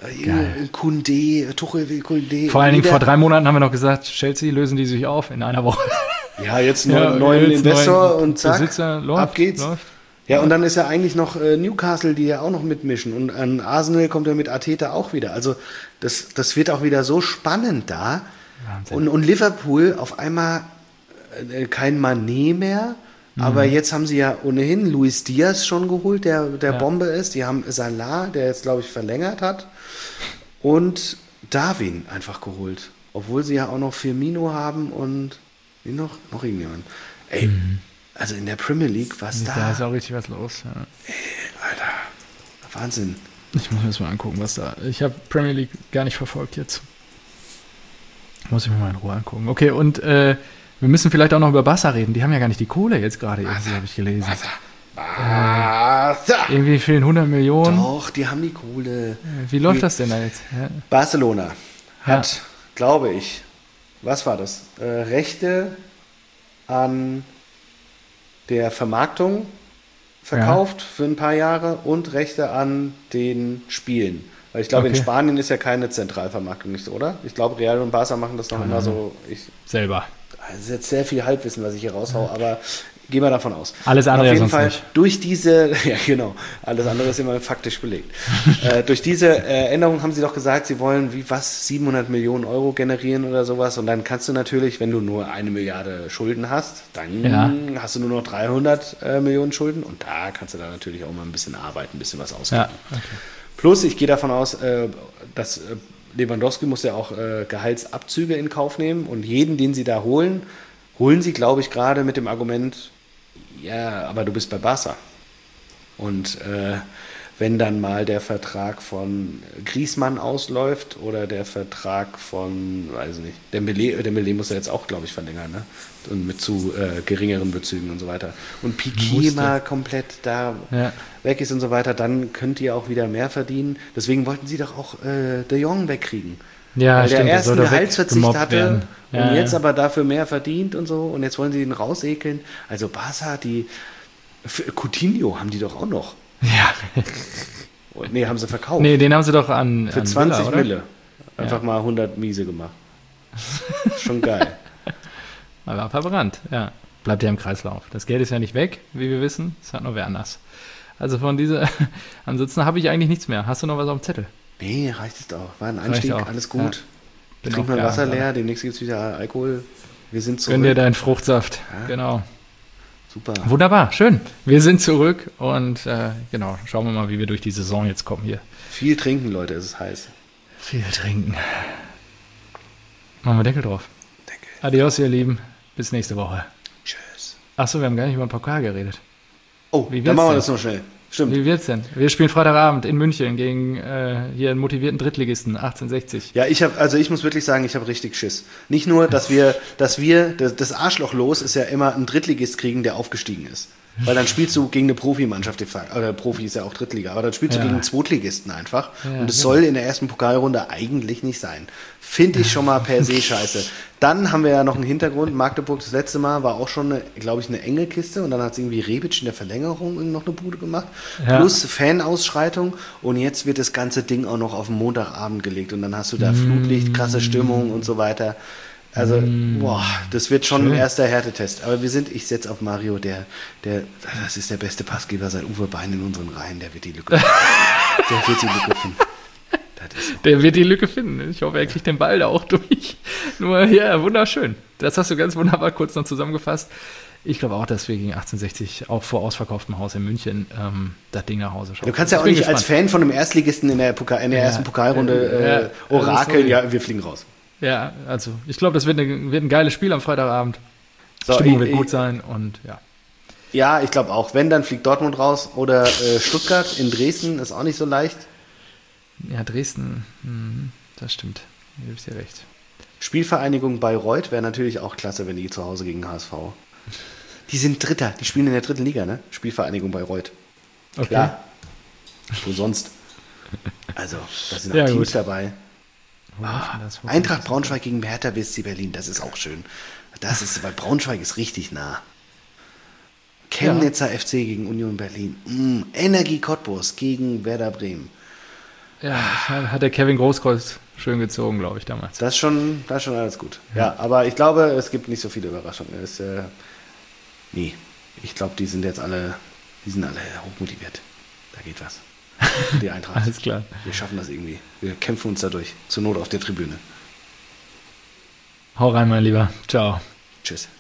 Speaker 2: Tuchel will Koundé.
Speaker 1: Vor allen Dingen vor 3 Monaten haben wir noch gesagt, Chelsea lösen die sich auf in einer Woche.
Speaker 2: Ja, jetzt neuen Investor und zack,
Speaker 1: Besitzer,
Speaker 2: ab geht's. Ja, und dann ist ja eigentlich noch Newcastle, die ja auch noch mitmischen. Und an Arsenal kommt ja mit Arteta auch wieder. Also das wird auch wieder so spannend da. Und Liverpool auf einmal kein Mané mehr. Aber jetzt haben sie ja ohnehin Luis Diaz schon geholt, der Bombe ist. Die haben Salah, der jetzt, glaube ich, verlängert hat. Und Darwin einfach geholt. Obwohl sie ja auch noch Firmino haben und noch irgendjemand. Ey, also in der Premier League, was da...
Speaker 1: Da ist auch richtig was los. Ja.
Speaker 2: Ey, Alter, Wahnsinn.
Speaker 1: Ich muss mir das mal angucken, was da... Ich habe Premier League gar nicht verfolgt jetzt. Muss ich mir mal in Ruhe angucken. Okay, und Wir müssen vielleicht auch noch über Barca reden. Die haben ja gar nicht die Kohle jetzt gerade, irgendwie habe ich gelesen.
Speaker 2: Barca.
Speaker 1: Irgendwie fehlen 100 Millionen.
Speaker 2: Doch, die haben die Kohle.
Speaker 1: Wie läuft das denn da jetzt? Ja.
Speaker 2: Barcelona hat, glaube ich, was war das? Rechte an der Vermarktung verkauft für ein paar Jahre und Rechte an den Spielen. Weil ich glaube, in Spanien ist ja keine Zentralvermarktung, nicht so, oder? Ich glaube, Real und Barca machen das noch immer so.
Speaker 1: Selber.
Speaker 2: Das ist jetzt sehr viel Halbwissen, was ich hier raushau, aber gehen wir davon aus.
Speaker 1: Alles andere
Speaker 2: auf jeden
Speaker 1: sonst
Speaker 2: Fall
Speaker 1: nicht.
Speaker 2: Durch diese, ja genau, alles andere ist immer faktisch belegt. Durch diese Änderung haben sie doch gesagt, sie wollen 700 Millionen Euro generieren oder sowas und dann kannst du natürlich, wenn du nur 1 Milliarde Schulden hast, dann hast du nur noch 300 Millionen Schulden und da kannst du dann natürlich auch mal ein bisschen arbeiten, ein bisschen was ausgeben.
Speaker 1: Ja, okay.
Speaker 2: Plus, ich gehe davon aus, dass Lewandowski muss ja auch Gehaltsabzüge in Kauf nehmen und jeden, den sie da holen sie, glaube ich, gerade mit dem Argument, ja, aber du bist bei Barca. Und wenn dann mal der Vertrag von Griezmann ausläuft oder der Vertrag von, weiß nicht, Dembélé muss ja jetzt auch, glaube ich, verlängern, ne? Und mit zu geringeren Bezügen und so weiter. Und Piqué mal komplett da weg ist und so weiter, dann könnt ihr auch wieder mehr verdienen. Deswegen wollten sie doch auch De Jong wegkriegen.
Speaker 1: Ja,
Speaker 2: weil
Speaker 1: stimmt,
Speaker 2: der erst einen Gehaltsverzicht hatte und jetzt
Speaker 1: ja.
Speaker 2: aber dafür mehr verdient und so und jetzt wollen sie ihn rausekeln. Also Barca, Coutinho haben die doch auch noch.
Speaker 1: Ja.
Speaker 2: Nee, haben sie verkauft.
Speaker 1: Nee, den haben sie doch an
Speaker 2: für 20
Speaker 1: Villa,
Speaker 2: Mille. Einfach mal 100 Miese gemacht. Schon geil.
Speaker 1: Aber verbrannt, ja. Bleibt ja im Kreislauf. Das Geld ist ja nicht weg, wie wir wissen. Es hat nur wer anders. Also von dieser, ansonsten habe ich eigentlich nichts mehr. Hast du noch was auf dem Zettel?
Speaker 2: Nee, reicht es doch. War ein Einstieg, alles gut. Ja. Trink mal Wasser leer, demnächst gibt es wieder Alkohol. Wir sind zurück.
Speaker 1: Gönn dir deinen Fruchtsaft, genau.
Speaker 2: Super.
Speaker 1: Wunderbar, schön. Wir sind zurück und genau, schauen wir mal, wie wir durch die Saison jetzt kommen hier.
Speaker 2: Viel trinken, Leute, es ist heiß.
Speaker 1: Viel trinken. Machen wir Deckel drauf.
Speaker 2: Deckel.
Speaker 1: Adios, ihr Lieben. Bis nächste Woche.
Speaker 2: Tschüss.
Speaker 1: Achso, wir haben gar nicht über den Pokal geredet.
Speaker 2: Oh, dann machen wir das noch schnell. Stimmt.
Speaker 1: Wie wird's denn? Wir spielen Freitagabend in München gegen hier einen motivierten Drittligisten, 1860.
Speaker 2: Ja, ich muss wirklich sagen, ich habe richtig Schiss. Nicht nur, dass wir das Arschlochlos ist ja immer ein Drittligist kriegen, der aufgestiegen ist. Weil dann spielst du gegen eine Profimannschaft, oder Profi ist ja auch Drittliga, aber dann spielst du gegen einen Zweitligisten einfach. Ja, und es soll in der ersten Pokalrunde eigentlich nicht sein. Finde ich schon mal per se scheiße. Dann haben wir ja noch einen Hintergrund. Magdeburg das letzte Mal war auch schon, glaube ich, eine enge Kiste und dann hat es irgendwie Rebic in der Verlängerung noch eine Bude gemacht. Ja. Plus Fanausschreitung und jetzt wird das ganze Ding auch noch auf den Montagabend gelegt und dann hast du da Flutlicht, krasse Stimmung und so weiter. Also, das wird schon ein erster Härtetest. Aber ich setze auf Mario, das ist der beste Passgeber seit Uwe Bein in unseren Reihen, der wird die Lücke finden.
Speaker 1: Der wird die Lücke finden. Ich hoffe, er kriegt den Ball da auch durch. Nur, ja, wunderschön. Das hast du ganz wunderbar kurz noch zusammengefasst. Ich glaube auch, dass wir gegen 1860 auch vor ausverkauftem Haus in München das Ding nach Hause schauen.
Speaker 2: Du kannst ja auch nicht als Fan von einem Erstligisten in der ersten Pokalrunde orakeln, wir fliegen raus.
Speaker 1: Ja, also ich glaube, das wird ein geiles Spiel am Freitagabend. So, Stimmung wird gut sein und ja.
Speaker 2: Ja, ich glaube auch. Wenn, dann fliegt Dortmund raus oder Stuttgart in Dresden ist auch nicht so leicht.
Speaker 1: Ja, Dresden, das stimmt. Da gebe ich dir recht.
Speaker 2: Spielvereinigung Bayreuth wäre natürlich auch klasse, wenn die zu Hause gegen HSV. Die sind Dritter, die spielen in der 3. Liga, ne? Spielvereinigung Bayreuth.
Speaker 1: Okay.
Speaker 2: Klar. Wo sonst? Also, da sind auch Teams dabei. Eintracht Braunschweig gegen Hertha BSC Berlin, das ist auch schön. Weil Braunschweig ist richtig nah. Chemnitzer FC gegen Union Berlin. Energie Cottbus gegen Werder Bremen.
Speaker 1: Ja, hat der Kevin Großkreuz schön gezogen, glaube ich, damals.
Speaker 2: Das ist schon alles gut. Ja, aber ich glaube, es gibt nicht so viele Überraschungen. Ich glaube, die sind alle hochmotiviert. Da geht was. Die Eintracht.
Speaker 1: Alles klar.
Speaker 2: Wir schaffen das irgendwie. Wir kämpfen uns dadurch. Zur Not auf der Tribüne.
Speaker 1: Hau rein, mein Lieber. Ciao.
Speaker 2: Tschüss.